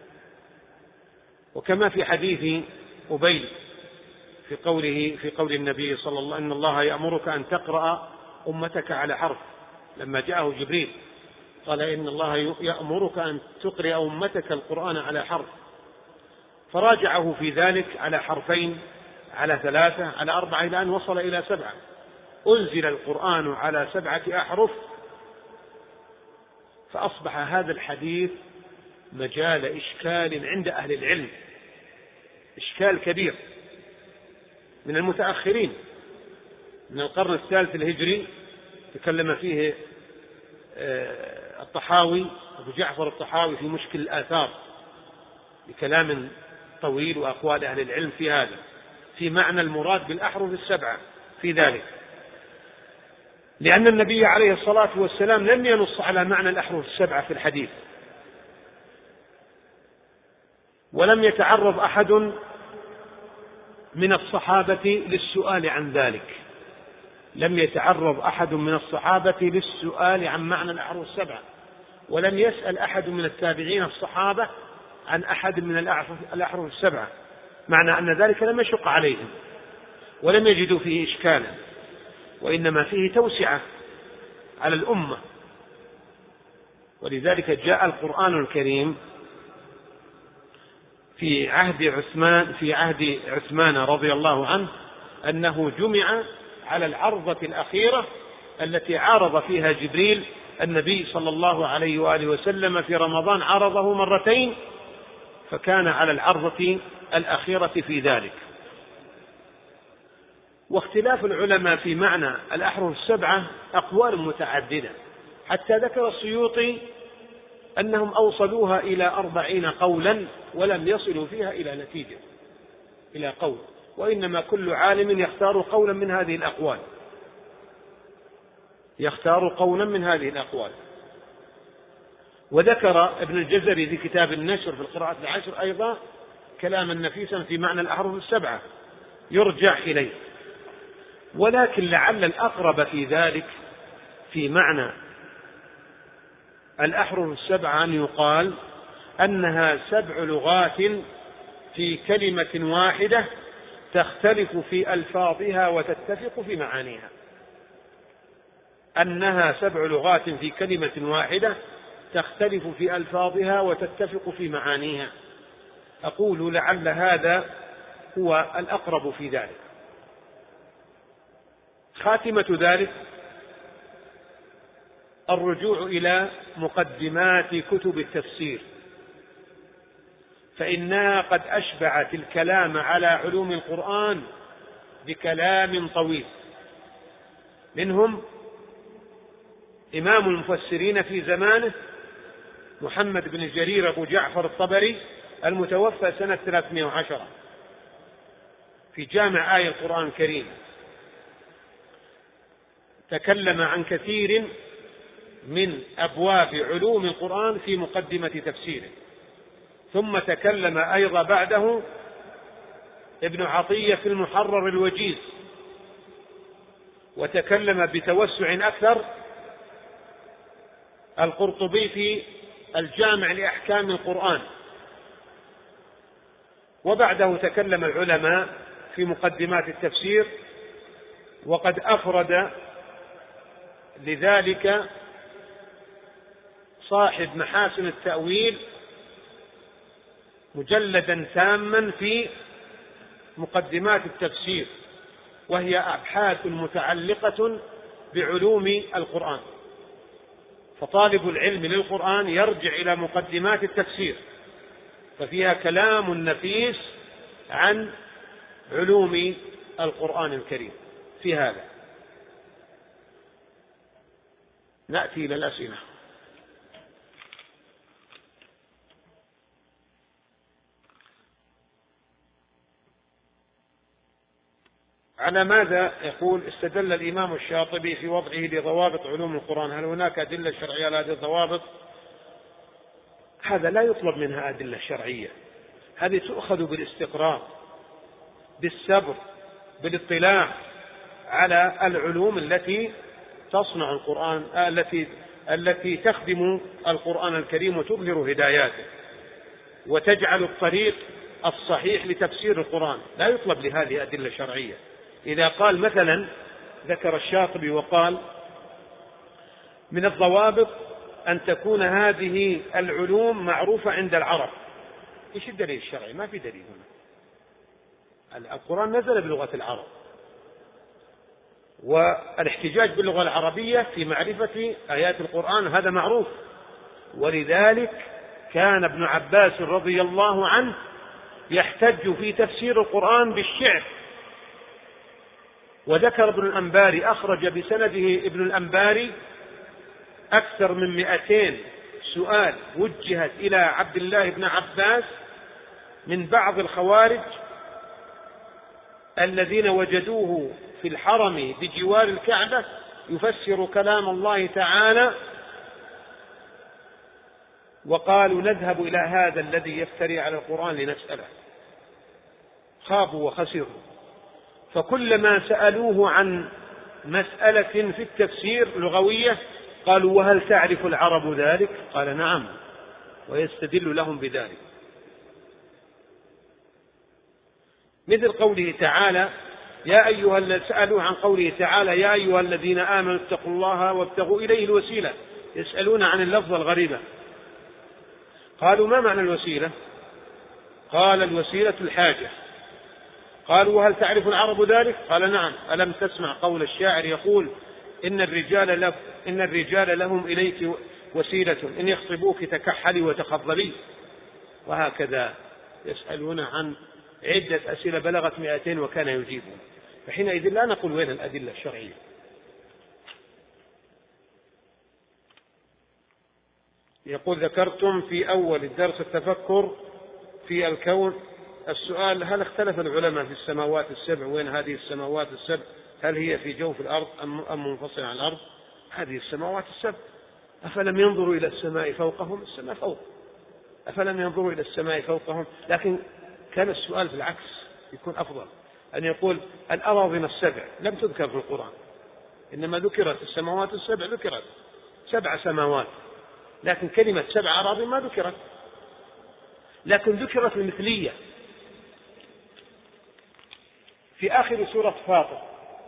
Speaker 2: وكما في حديث أبي في قوله في قول النبي صلى الله عليه وسلم: إن الله يأمرك أن تقرأ أمتك على حرف. لما جاءه جبريل قال: إن الله يأمرك أن تقرأ أمتك القرآن على حرف، فراجعه في ذلك على حرفين، على ثلاثة، على أربعة، إلى أن وصل إلى سبعة. أنزل القرآن على سبعة أحرف، فأصبح هذا الحديث مجال إشكال عند أهل العلم، إشكال كبير من المتأخرين من القرن الثالث الهجري، تكلم فيه الطحاوي أبو جعفر الطحاوي في مشكل الآثار بكلام طويل وأقوال أهل العلم في هذا، في معنى المراد بالأحرف السبعة في ذلك، لأن النبي عليه الصلاة والسلام لم ينص على معنى الأحرف السبعة في الحديث، ولم يتعرض أحد من الصحابة للسؤال عن ذلك، لم يتعرض أحد من الصحابة للسؤال عن معنى الأحرف السبعة، ولم يسأل أحد من التابعين الصحابة عن أحد من الأحرف السبعة، معنى أن ذلك لم يشق عليهم ولم يجدوا فيه إشكالا، وإنما فيه توسعة على الأمة. ولذلك جاء القرآن الكريم في عهد عثمان في عهد عثمان رضي الله عنه، أنه جمع على العرضة الأخيرة التي عارض فيها جبريل النبي صلى الله عليه وآله وسلم في رمضان، عارضه مرتين، فكان على العرضة الأخيرة في ذلك. واختلاف العلماء في معنى الأحرف السبعة أقوال متعددة، حتى ذكر السيوطي أنهم أوصلوها إلى أربعين قولا ولم يصلوا فيها إلى نتيجة، إلى قول، وإنما كل عالم يختار قولا من هذه الأقوال، يختار قولا من هذه الأقوال. وذكر ابن الجزري في كتاب النشر في القراءة العشر أيضا كلاما نفيسا في معنى الأحرف السبعة يرجع إليه، ولكن لعل الأقرب في ذلك في معنى الأحرف السبعة أن يقال أنها سبع لغات في كلمة واحدة تختلف في ألفاظها وتتفق في معانيها، أنها سبع لغات في كلمة واحدة تختلف في ألفاظها وتتفق في معانيها. أقول لعل هذا هو الأقرب في ذلك. خاتمة ذلك الرجوع إلى مقدمات كتب التفسير، فإنها قد أشبعت الكلام على علوم القرآن بكلام طويل. منهم إمام المفسرين في زمانه محمد بن جرير أبو جعفر الطبري المتوفى سنة ثلاثمائة وعشرة في جامع آية القرآن الكريم، تكلم عن كثير من أبواب علوم القرآن في مقدمة تفسيره. ثم تكلم أيضا بعده ابن عطية في المحرر الوجيز، وتكلم بتوسع أكثر القرطبي في الجامع لأحكام القرآن، وبعده تكلم العلماء في مقدمات التفسير. وقد أفرد لذلك صاحب محاسن التأويل مجلدا تاما في مقدمات التفسير، وهي أبحاث متعلقة بعلوم القرآن. فطالب العلم للقرآن يرجع إلى مقدمات التفسير، ففيها كلام نفيس عن علوم القرآن الكريم. في هذا نأتي إلى الأسئلة. على ماذا يقول استدل الإمام الشاطبي في وضعه لضوابط علوم القرآن؟ هل هناك أدلة شرعية على هذه الضوابط؟ هذا لا يطلب منها أدلة شرعية، هذه تؤخذ بالاستقراء، بالسبر، بالاطلاع على العلوم التي تصنع القرآن، التي التي تخدم القرآن الكريم وتظهر هداياته وتجعل الطريق الصحيح لتفسير القرآن. لا يطلب لهذه أدلة شرعية. إذا قال مثلا، ذكر الشاطبي وقال من الضوابط أن تكون هذه العلوم معروفة عند العرب، إيش الدليل الشرعي؟ ما في دليل هنا. القرآن نزل بلغة العرب، والاحتجاج باللغة العربية في معرفة آيات القرآن هذا معروف. ولذلك كان ابن عباس رضي الله عنه يحتج في تفسير القرآن بالشعر. وذكر ابن الأنباري، أخرج بسنده ابن الأنباري أكثر من مئتين سؤال وجهت إلى عبد الله بن عباس من بعض الخوارج الذين وجدوه في الحرم بجوار الكعبة يفسر كلام الله تعالى، وقالوا نذهب إلى هذا الذي يفتري على القرآن لنسأله. خابوا وخسروا. فكلما سألوه عن مسألة في التفسير لغوية قالوا وهل تعرف العرب ذلك؟ قال نعم، ويستدل لهم بذلك. مثل قوله تعالى يا أيها الذين سألوا عن قوله تعالى يا أيها الذين آمنوا اتقوا الله وابتغوا إليه الوسيلة، يسألون عن اللفظ الغريبة. قالوا ما معنى الوسيلة؟ قال الوسيلة الحاجة. قالوا وهل تعرف العرب ذلك؟ قال نعم. ألم تسمع قول الشاعر يقول إن الرجال, له إن الرجال لهم إليك وسيلة إن يخطبوك تكحلي وتخضلي. وهكذا يسألون عن عدة أسئلة بلغت مئتين وكان يجيبهم. فحينئذ لا نقول وين الأدلة الشرعية. يقول ذكرتم في أول الدرس التفكر في الكون. السؤال هل اختلف العلماء في السماوات السبع؟ وين هذه السماوات السبع؟ هل هي في جوف الأرض أم منفصلة عن الأرض؟ هذه السماوات السبع. أفلم ينظروا إلى السماء فوقهم؟ السماء فوق. أفلم ينظروا إلى السماء فوقهم؟ لكن كان السؤال بالعكس يكون أفضل، أن يقول الأراضين السبع لم تذكر في القرآن، إنما ذكرت السماوات السبع، ذكرت سبع سماوات، لكن كلمة سبع أراضين ما ذكرت. لكن ذكرت المثلية في آخر سورة فاطر.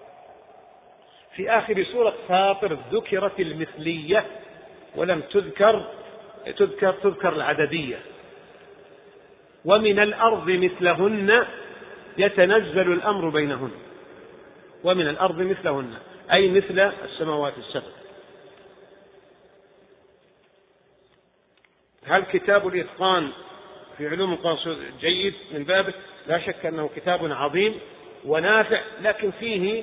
Speaker 2: في آخر سورة فاطر ذكرت المثلية ولم تذكر تذكر تذكر العددية. ومن الأرض مثلهن يتنزل الأمر بينهن. ومن الأرض مثلهن أي مثل السماوات السبع. هل كتاب الإتقان في علوم القرآن جيد من بابه؟ لا شك أنه كتاب عظيم ونافع، لكن فيه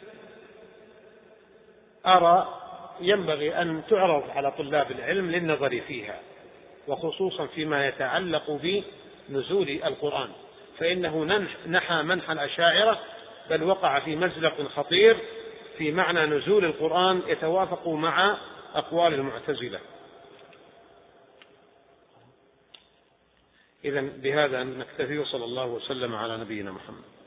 Speaker 2: أرى ينبغي أن تعرض على طلاب العلم للنظر فيها، وخصوصا فيما يتعلق نزول القرآن، فإنه نحى منحى الأشاعرة، بل وقع في مزلق خطير في معنى نزول القرآن يتوافق مع أقوال المعتزلة. إذن بهذا نكتفي، وصلى الله وسلم على نبينا محمد.